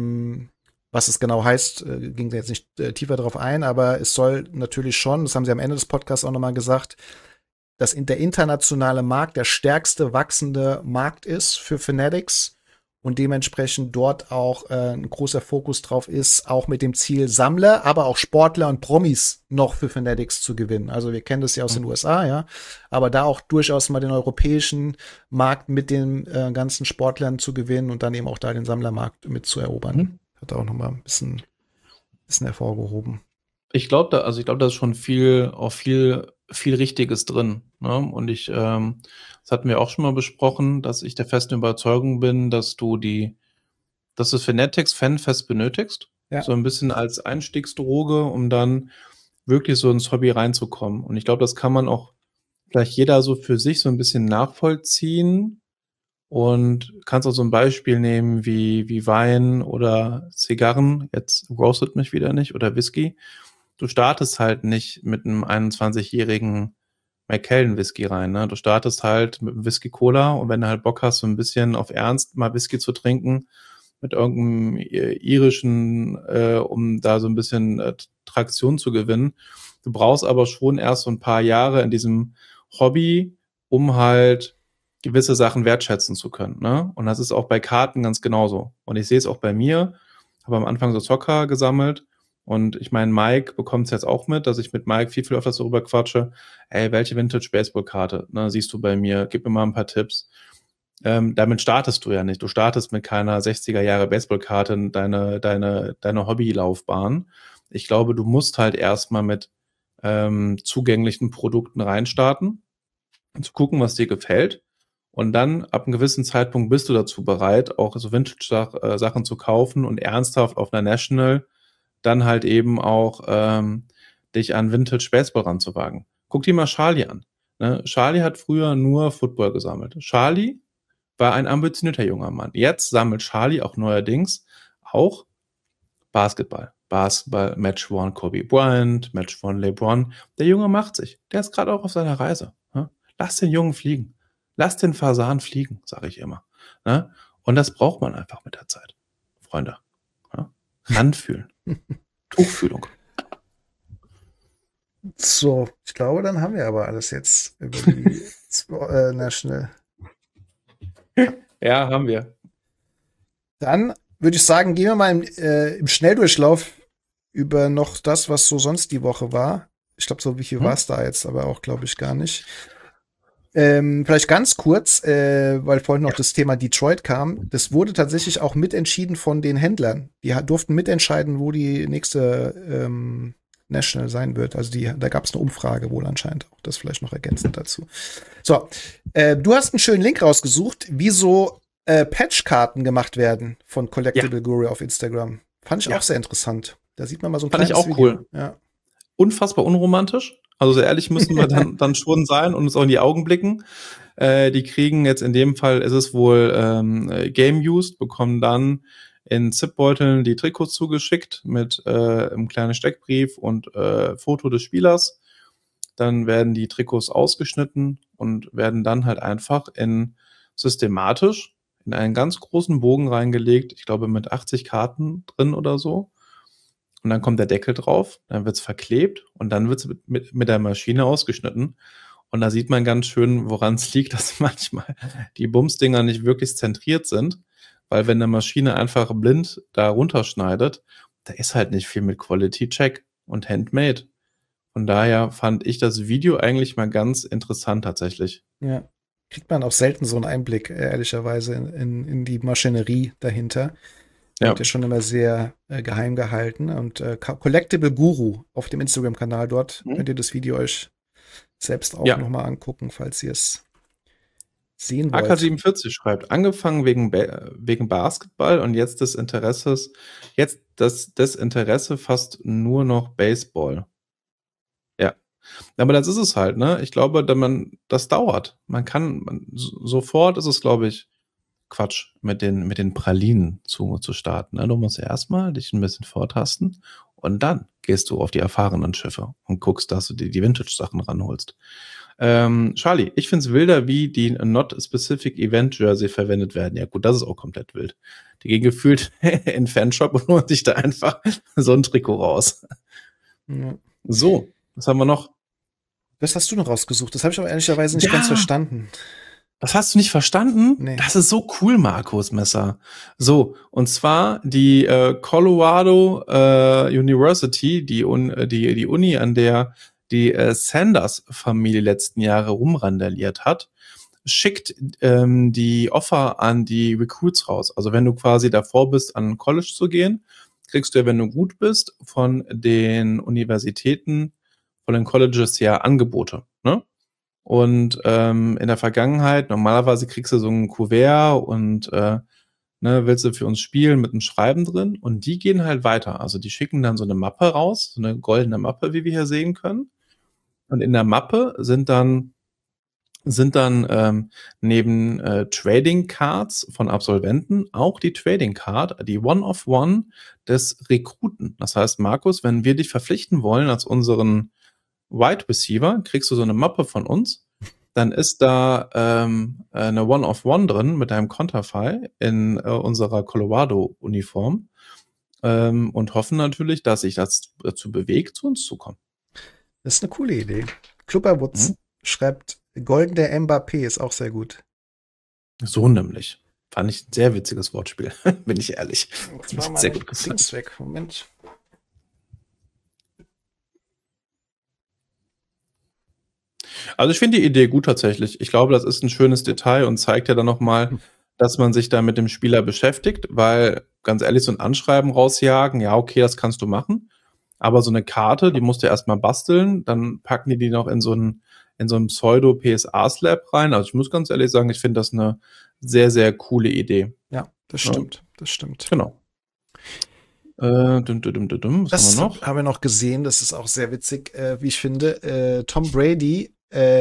was es genau heißt, ging jetzt nicht tiefer darauf ein, aber es soll natürlich schon, das haben sie am Ende des Podcasts auch nochmal gesagt, dass der internationale Markt der stärkste wachsende Markt ist für Fanatics und dementsprechend dort auch ein großer Fokus drauf ist, auch mit dem Ziel, Sammler, aber auch Sportler und Promis noch für Fanatics zu gewinnen. Also wir kennen das ja aus den USA, ja, aber da auch durchaus mal den europäischen Markt mit den ganzen Sportlern zu gewinnen und dann eben auch da den Sammlermarkt mit zu erobern. Hat auch noch mal ein bisschen hervorgehoben. Ich glaube, da ist schon viel Richtiges drin. Ne? Und das hatten wir auch schon mal besprochen, dass ich der festen Überzeugung bin, dass du das Fanatics Fanfest benötigst. Ja. So ein bisschen als Einstiegsdroge, um dann wirklich so ins Hobby reinzukommen. Und ich glaube, das kann man auch vielleicht jeder so für sich so ein bisschen nachvollziehen, Und kannst auch so ein Beispiel nehmen wie Wein oder Zigarren. Jetzt roastet mich wieder nicht oder Whisky. Du startest halt nicht mit einem 21-jährigen Macallan Whisky rein, ne? Du startest halt mit einem Whisky Cola und wenn du halt Bock hast, so ein bisschen auf Ernst mal Whisky zu trinken, mit irgendeinem irischen, um da so ein bisschen Traktion zu gewinnen. Du brauchst aber schon erst so ein paar Jahre in diesem Hobby, um halt gewisse Sachen wertschätzen zu können, ne? Und das ist auch bei Karten ganz genauso. Und ich sehe es auch bei mir, habe am Anfang so Zocker gesammelt und ich meine, Mike bekommt es jetzt auch mit, dass ich mit Mike viel öfters darüber quatsche, ey, welche Vintage-Baseball-Karte, ne, siehst du bei mir, gib mir mal ein paar Tipps. Damit startest du ja nicht. Du startest mit keiner 60er Jahre Baseballkarte deine Hobbylaufbahn. Ich glaube, du musst halt erstmal mit zugänglichen Produkten reinstarten und zu gucken, was dir gefällt. Und dann ab einem gewissen Zeitpunkt bist du dazu bereit, auch so Vintage-Sachen zu kaufen und ernsthaft auf einer National dann halt eben auch dich an Vintage Baseball ranzuwagen. Guck dir mal Charlie an. Ne? Charlie hat früher nur Football gesammelt. Charlie war ein ambitionierter junger Mann. Jetzt sammelt Charlie auch neuerdings auch Basketball. Basketball, Match One Kobe Bryant, Match One LeBron. Der Junge macht sich. Der ist gerade auch auf seiner Reise. Ne? Lass den Jungen fliegen. Lass den Fasan fliegen, sage ich immer. Ne? Und das braucht man einfach mit der Zeit, Freunde. Ja? Ranfühlen. Tuchfühlung. So, ich glaube, dann haben wir aber alles jetzt über die National. Ja, haben wir. Dann würde ich sagen, gehen wir mal im Schnelldurchlauf über noch das, was so sonst die Woche war. Ich glaube, so wie viel war es da jetzt, aber auch, glaube ich, gar nicht. Vielleicht ganz kurz, weil vorhin noch das Thema Detroit kam. Das wurde tatsächlich auch mitentschieden von den Händlern. Die durften mitentscheiden, wo die nächste National sein wird. Also da gab es eine Umfrage wohl anscheinend auch. Das vielleicht noch ergänzend dazu. So, du hast einen schönen Link rausgesucht, wie so Patchkarten gemacht werden von Collectible Guru auf Instagram. Fand ich auch sehr interessant. Da sieht man mal so ein kleines Fand ich auch Video. cool. Ja. Unfassbar unromantisch. Also so ehrlich müssen wir dann schon sein und uns auch in die Augen blicken. Die kriegen jetzt in dem Fall, ist es wohl Game Used, bekommen dann in Zipbeuteln die Trikots zugeschickt mit einem kleinen Steckbrief und Foto des Spielers. Dann werden die Trikots ausgeschnitten und werden dann halt einfach systematisch in einen ganz großen Bogen reingelegt. Ich glaube mit 80 Karten drin oder so. Und dann kommt der Deckel drauf, dann wird's verklebt und dann wird's mit der Maschine ausgeschnitten. Und da sieht man ganz schön, woran es liegt, dass manchmal die Bumsdinger nicht wirklich zentriert sind. Weil wenn eine Maschine einfach blind da runterschneidet, da ist halt nicht viel mit Quality Check und Handmade. Von daher fand ich das Video eigentlich mal ganz interessant tatsächlich. Ja. Kriegt man auch selten so einen Einblick, ehrlicherweise, in die Maschinerie dahinter. Ja. Wird ja schon immer sehr geheim gehalten. Und Collectible Guru auf dem Instagram-Kanal dort könnt ihr das Video euch selbst auch nochmal angucken, falls ihr es sehen wollt. AK47 schreibt, angefangen wegen Basketball und jetzt des Interesse fast nur noch Baseball. Ja. Aber das ist es halt, ne? Ich glaube, das dauert. Sofort ist es, glaube ich, Quatsch, mit den Pralinen zu starten. Ne? Du musst erstmal dich ein bisschen vortasten und dann gehst du auf die erfahrenen Schiffe und guckst, dass du dir die Vintage-Sachen ranholst. Charlie, ich find's wilder, wie die Not Specific Event Jersey verwendet werden. Ja gut, das ist auch komplett wild. Die gehen gefühlt in Fanshop und holen sich da einfach so ein Trikot raus. Ja. So, was haben wir noch? Was hast du noch rausgesucht? Das habe ich aber ehrlicherweise nicht ganz verstanden. Das hast du nicht verstanden? Nee. Das ist so cool, Markus Messer. So, und zwar die Colorado University, die Uni, an der die Sanders-Familie letzten Jahre rumrandaliert hat, schickt die Offer an die Recruits raus. Also wenn du quasi davor bist, an ein College zu gehen, kriegst du ja, wenn du gut bist, von den Universitäten, von den Colleges ja Angebote, ne? Und in der Vergangenheit, normalerweise kriegst du so ein Kuvert und willst du für uns spielen mit einem Schreiben drin, und die gehen halt weiter. Also die schicken dann so eine Mappe raus, so eine goldene Mappe, wie wir hier sehen können. Und in der Mappe sind dann sind dann neben Trading Cards von Absolventen auch die Trading Card, die One-of-One des Rekruten. Das heißt, Markus, wenn wir dich verpflichten wollen als unseren Wide Receiver, kriegst du so eine Mappe von uns. Dann ist da eine One-of-One drin mit deinem Konterfei in unserer Colorado-Uniform und hoffen natürlich, dass sich das dazu bewegt, zu uns zu kommen. Das ist eine coole Idee. Klubberwutz schreibt, goldene Mbappé ist auch sehr gut. So nämlich. Fand ich ein sehr witziges Wortspiel, bin ich ehrlich. Jetzt machen wir Sehr mal gut Dings gefallen. weg. Moment. Also ich finde die Idee gut tatsächlich. Ich glaube, das ist ein schönes Detail und zeigt ja dann nochmal, dass man sich da mit dem Spieler beschäftigt, weil ganz ehrlich, so ein Anschreiben rausjagen, ja, okay, das kannst du machen. Aber so eine Karte, die musst du erstmal basteln, dann packen die noch in so ein Pseudo-PSA-Slab rein. Also ich muss ganz ehrlich sagen, ich finde das eine sehr, sehr coole Idee. Ja, das Ja. stimmt. Das stimmt. Genau. Was haben Das wir noch? haben wir noch gesehen. Das ist auch sehr witzig, wie ich finde. Tom Brady,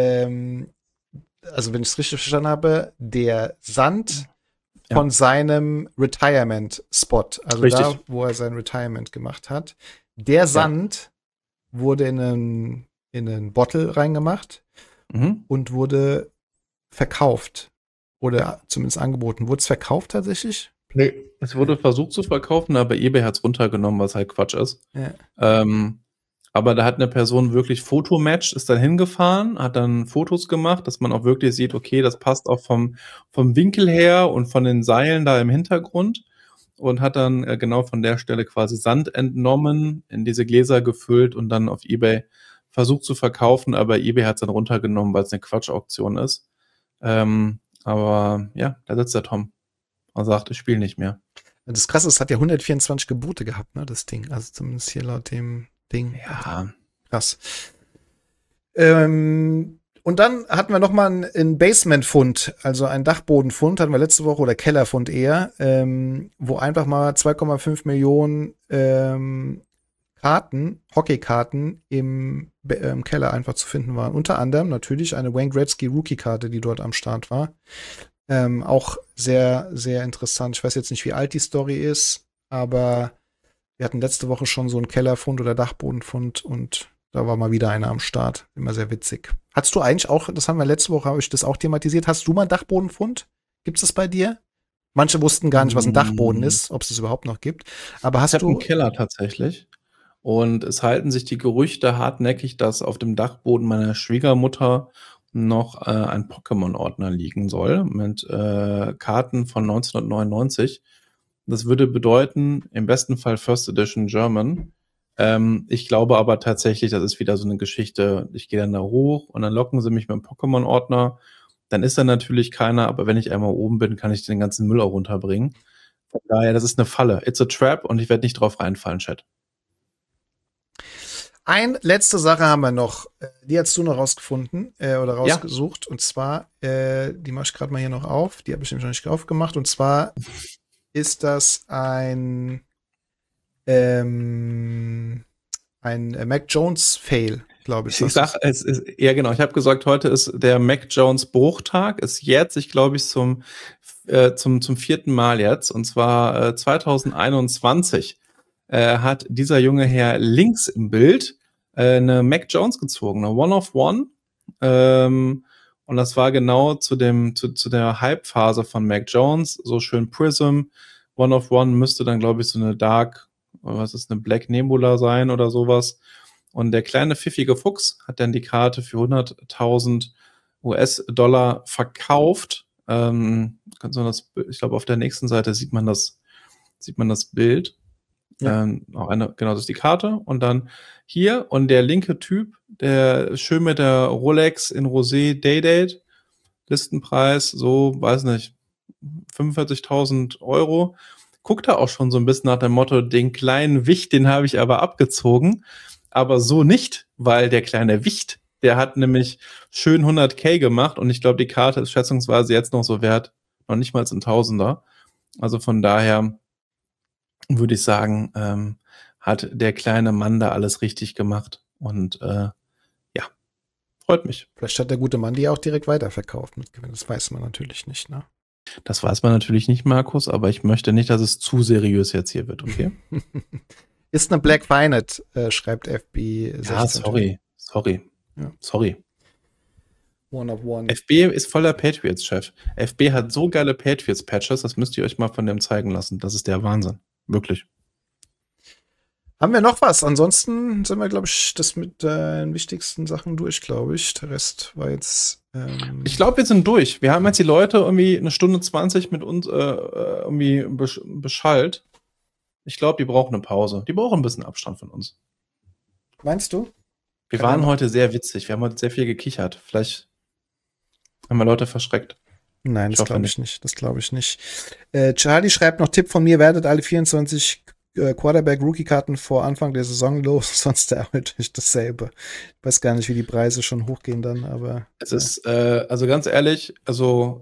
also wenn ich es richtig verstanden habe, der Sand von seinem Retirement-Spot, also Richtig. da, wo er sein Retirement gemacht hat, der Sand wurde in einen Bottle reingemacht Mhm. und wurde verkauft. Oder zumindest angeboten. Wurde es verkauft tatsächlich? Nee, es wurde versucht zu verkaufen, aber eBay hat es runtergenommen, was halt Quatsch ist. Ja. Aber da hat eine Person wirklich Fotomatch, ist dann hingefahren, hat dann Fotos gemacht, dass man auch wirklich sieht, okay, das passt auch vom Winkel her und von den Seilen da im Hintergrund und hat dann genau von der Stelle quasi Sand entnommen, in diese Gläser gefüllt und dann auf eBay versucht zu verkaufen, aber eBay hat es dann runtergenommen, weil es eine Quatsch-Auktion ist. Aber ja, da sitzt der Tom und sagt, ich spiele nicht mehr. Das Krasse ist, es hat ja 124 Gebote gehabt, ne, das Ding. Also zumindest hier laut dem Ding. Ja, Krass. Und dann hatten wir noch mal einen Basement-Fund, also einen Dachbodenfund, hatten wir letzte Woche, oder Kellerfund eher, wo einfach mal 2,5 Millionen Hockeykarten im Keller einfach zu finden waren. Unter anderem natürlich eine Wayne Gretzky Rookie-Karte, die dort am Start war. Auch sehr, sehr interessant. Ich weiß jetzt nicht, wie alt die Story ist, aber wir hatten letzte Woche schon so einen Kellerfund oder Dachbodenfund und da war mal wieder einer am Start. Immer sehr witzig. Hattest du eigentlich auch, das haben wir letzte Woche, habe ich das auch thematisiert, hast du mal einen Dachbodenfund? Gibt es das bei dir? Manche wussten gar nicht, was ein Dachboden ist, ob es das überhaupt noch gibt. Aber hast ich habe du. einen Keller tatsächlich. Und es halten sich die Gerüchte hartnäckig, dass auf dem Dachboden meiner Schwiegermutter noch ein Pokémon-Ordner liegen soll mit Karten von 1999. Das würde bedeuten, im besten Fall First Edition German. Ich glaube aber tatsächlich, das ist wieder so eine Geschichte, ich gehe dann da hoch und dann locken sie mich mit dem Pokémon-Ordner. Dann ist da natürlich keiner, aber wenn ich einmal oben bin, kann ich den ganzen Müll auch runterbringen. Von daher, das ist eine Falle. It's a trap und ich werde nicht drauf reinfallen, Chat. Eine letzte Sache haben wir noch. Die hast du noch rausgefunden oder rausgesucht. Und zwar, die mache ich gerade mal hier noch auf. Die habe ich nämlich noch nicht aufgemacht. Und zwar ist das ein Mac Jones Fail, glaube ich. Ich sag, es ist, ja genau, ich habe gesagt, heute ist der Mac Jones Bruchtag. Es jährt sich, glaube ich, zum 4. Mal jetzt. Und zwar 2021 hat dieser junge Herr links im Bild eine Mac Jones gezogen, eine One-of-One. Und das war genau zu der Hype-Phase von Mac Jones, so schön Prism. One-of-One müsste dann, glaube ich, so eine eine Black Nebula sein oder sowas. Und der kleine pfiffige Fuchs hat dann die Karte für 100.000 US-Dollar verkauft. Ich glaube, auf der nächsten Seite sieht man das Bild. Ja. Genau, das ist die Karte. Und dann hier und der linke Typ, der schön mit der Rolex in Rosé Day-Date, Listenpreis, so, weiß nicht, 45.000 Euro. Guckt da auch schon so ein bisschen nach dem Motto, den kleinen Wicht, den habe ich aber abgezogen. Aber so nicht, weil der kleine Wicht, der hat nämlich schön 100.000 gemacht und ich glaube, die Karte ist schätzungsweise jetzt noch so wert, noch nicht mal ein Tausender. Also von daher würde ich sagen, hat der kleine Mann da alles richtig gemacht und Freut mich. Vielleicht hat der gute Mann die auch direkt weiterverkauft mit Gewinn. Das weiß man natürlich nicht, ne? Das weiß man natürlich nicht, Markus, aber ich möchte nicht, dass es zu seriös jetzt hier wird, okay? Ist eine Black Vinet, schreibt FB16. Ja, sorry. Ja. Sorry. One of one. FB ist voller Patriots-Chef. FB hat so geile Patriots-Patches, das müsst ihr euch mal von dem zeigen lassen. Das ist der Wahnsinn. Wirklich. Haben wir noch was? Ansonsten sind wir, glaube ich, das mit den wichtigsten Sachen durch, glaube ich. Der Rest war jetzt. Ich glaube, wir sind durch. Wir haben jetzt die Leute irgendwie 1:20 mit uns irgendwie beschallt. Ich glaube, die brauchen eine Pause. Die brauchen ein bisschen Abstand von uns. Meinst du? Wir waren heute sehr witzig. Wir haben heute sehr viel gekichert. Vielleicht haben wir Leute verschreckt. Nein, das glaube ich nicht. Das glaube ich nicht. Charlie schreibt noch, Tipp von mir, werdet alle 24 Quarterback-Rookie-Karten vor Anfang der Saison los, sonst erhöht euch dasselbe. Ich weiß gar nicht, wie die Preise schon hochgehen dann, aber. Es ist, also ganz ehrlich, also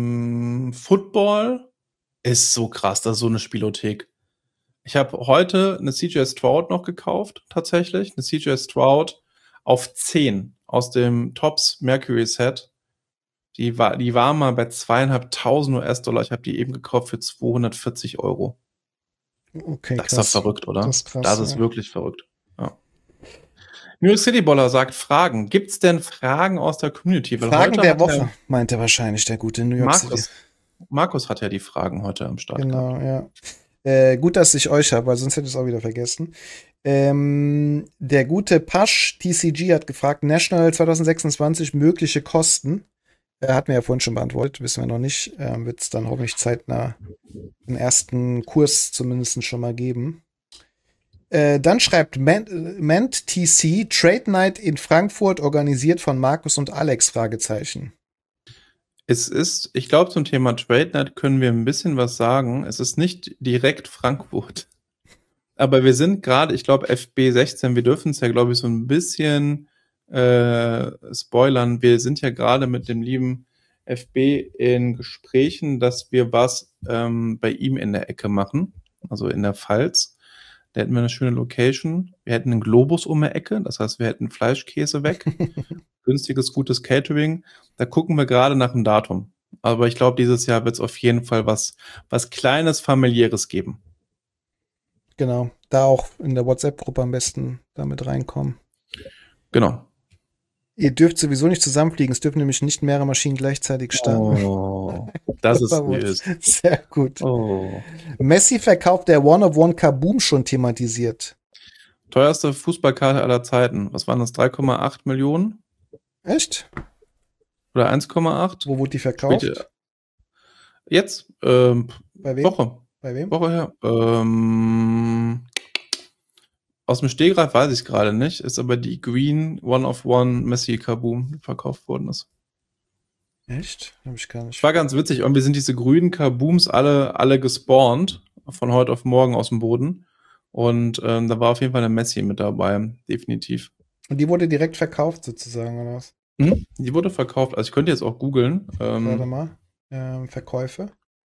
Football ist so krass, das ist so eine Spielothek. Ich habe heute eine CJ Stroud noch gekauft, tatsächlich. Eine CJ Stroud auf 10 aus dem Topps Mercury Set. Die war mal bei 2.500 US-Dollar. Ich habe die eben gekauft für 240 €. Okay, das ist doch verrückt, oder? Das ist krass, das ist wirklich verrückt. Ja. New York City Baller sagt Fragen. Gibt's denn Fragen aus der Community? Weil Fragen der Woche, meinte wahrscheinlich der gute New York City. Markus hat ja die Fragen heute am Start. Genau, gehabt. Ja. Gut, dass ich euch habe, weil sonst hätte ich es auch wieder vergessen. Der gute Pasch TCG hat gefragt, National 2026 mögliche Kosten. Hat mir ja vorhin schon beantwortet, wissen wir noch nicht. Wird es dann hoffentlich zeitnah einen ersten Kurs zumindest schon mal geben. Dann schreibt Ment TC, Trade Night in Frankfurt, organisiert von Markus und Alex, Fragezeichen. Es ist, ich glaube, zum Thema Trade Night können wir ein bisschen was sagen. Es ist nicht direkt Frankfurt. Aber wir sind gerade, ich glaube, FB16, wir dürfen es ja, glaube ich, so ein bisschen spoilern. Wir sind ja gerade mit dem lieben FB in Gesprächen, dass wir was bei ihm in der Ecke machen, also in der Pfalz. Da hätten wir eine schöne Location. Wir hätten einen Globus um die Ecke, das heißt, wir hätten Fleischkäse weg. Günstiges, gutes Catering. Da gucken wir gerade nach dem Datum. Aber ich glaube, dieses Jahr wird es auf jeden Fall was Kleines, Familiäres geben. Genau, da auch in der WhatsApp-Gruppe am besten damit reinkommen. Genau. Ihr dürft sowieso nicht zusammenfliegen, es dürfen nämlich nicht mehrere Maschinen gleichzeitig starten. Oh, das ist süß. Sehr gut. Oh. Messi verkauft der One-of-One Kaboom schon thematisiert. Teuerste Fußballkarte aller Zeiten. Was waren das? 3,8 Millionen? Echt? Oder 1,8? Wo wurde die verkauft? Jetzt? Bei wem? Woche. Bei wem? Woche her. Aus dem Stehgreif weiß ich es gerade nicht. Ist aber die Green One-of-One Messi Kaboom, die verkauft worden ist. Echt? Hab ich gar nicht. War ganz witzig. Irgendwie sind diese grünen Kabooms alle gespawnt. Von heute auf morgen aus dem Boden. Und da war auf jeden Fall eine Messi mit dabei. Definitiv. Und die wurde direkt verkauft sozusagen, oder was? Die wurde verkauft. Also ich könnte jetzt auch googeln. Warte mal. Verkäufe.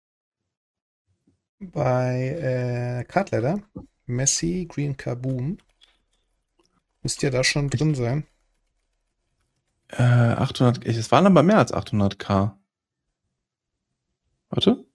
Bei Cardladder. Messi, Green Kaboom. Müsste ja da schon drin sein. 800, es waren aber mehr als 800.000. Warte.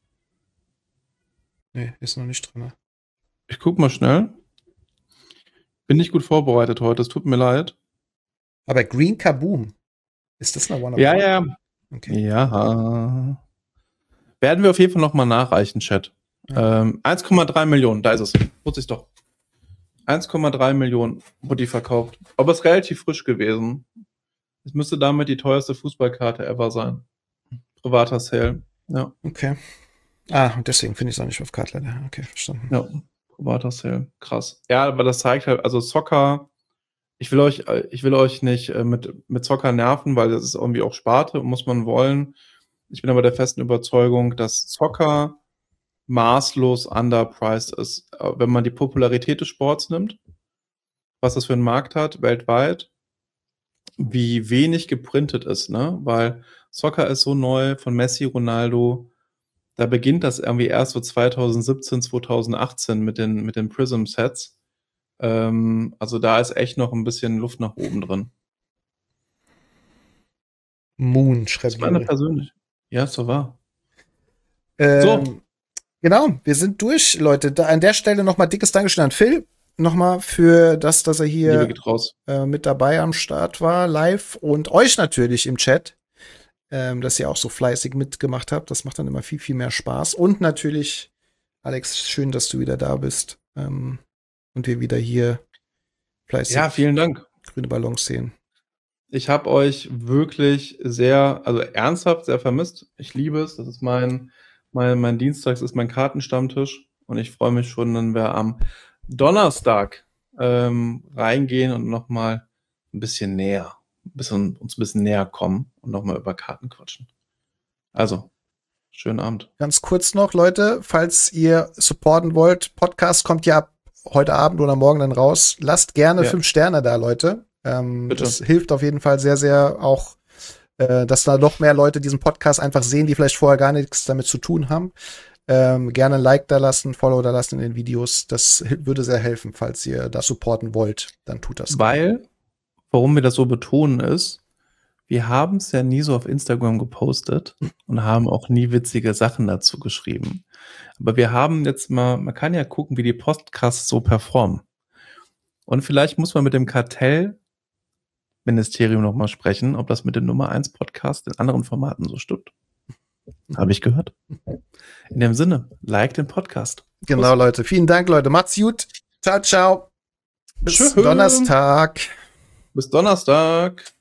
Nee, ist noch nicht drin. Ich guck mal schnell. Bin nicht gut vorbereitet heute, es tut mir leid. Aber Green Kaboom. Ist das eine One-of-One? Ja. Okay. Ja. Werden wir auf jeden Fall nochmal nachreichen, Chat. 1,3 Millionen, da ist es. Wusste ich doch. 1,3 Millionen wurde die verkauft. Aber es ist relativ frisch gewesen. Es müsste damit die teuerste Fußballkarte ever sein. Privater Sale. Ja. Okay. Und deswegen finde ich es auch nicht auf Cardladder. Okay, verstanden. Ja, privater Sale. Krass. Ja, aber das zeigt halt, also Soccer, ich will euch nicht mit Soccer nerven, weil das ist irgendwie auch Sparte, muss man wollen. Ich bin aber der festen Überzeugung, dass Soccer maßlos underpriced ist. Wenn man die Popularität des Sports nimmt, was das für einen Markt hat, weltweit, wie wenig geprintet ist, ne? Weil Soccer ist so neu von Messi, Ronaldo, da beginnt das irgendwie erst so 2017, 2018 mit den Prism-Sets. Also da ist echt noch ein bisschen Luft nach oben drin. Moon, Das schreibt ist meine Juri. persönliche. Ja, so war. So. Genau, wir sind durch, Leute. Da an der Stelle nochmal dickes Dankeschön an Phil. Nochmal für das, dass er Liebe hier geht raus. mit dabei am Start war, live. Und euch natürlich im Chat, dass ihr auch so fleißig mitgemacht habt. Das macht dann immer viel, viel mehr Spaß. Und natürlich, Alex, schön, dass du wieder da bist. Und wir wieder hier fleißig Ja, vielen Dank. grüne Ballons sehen. Ich habe euch wirklich sehr, also ernsthaft sehr vermisst. Ich liebe es. Das ist mein Dienstags ist mein Kartenstammtisch. Und ich freue mich schon, wenn wir am Donnerstag reingehen und nochmal ein bisschen näher, uns ein bisschen näher kommen und nochmal über Karten quatschen. Also, schönen Abend. Ganz kurz noch, Leute, falls ihr supporten wollt, Podcast kommt ja ab heute Abend oder morgen dann raus. Lasst gerne 5 Sterne da, Leute. Das hilft auf jeden Fall sehr, sehr auch, dass da noch mehr Leute diesen Podcast einfach sehen, die vielleicht vorher gar nichts damit zu tun haben. Gerne ein Like da lassen, Follow da lassen in den Videos. Das würde sehr helfen, falls ihr das supporten wollt. Dann tut das. Weil, warum wir das so betonen ist, wir haben es ja nie so auf Instagram gepostet und haben auch nie witzige Sachen dazu geschrieben. Aber wir haben jetzt mal, man kann ja gucken, wie die Podcasts so performen. Und vielleicht muss man mit dem Kartellministerium noch mal sprechen, ob das mit dem Nummer 1 Podcast in anderen Formaten so stimmt. Habe ich gehört. In dem Sinne, like den Podcast. Genau, Leute. Vielen Dank, Leute. Macht's gut. Ciao, ciao. Bis Tschüss. Donnerstag. Bis Donnerstag.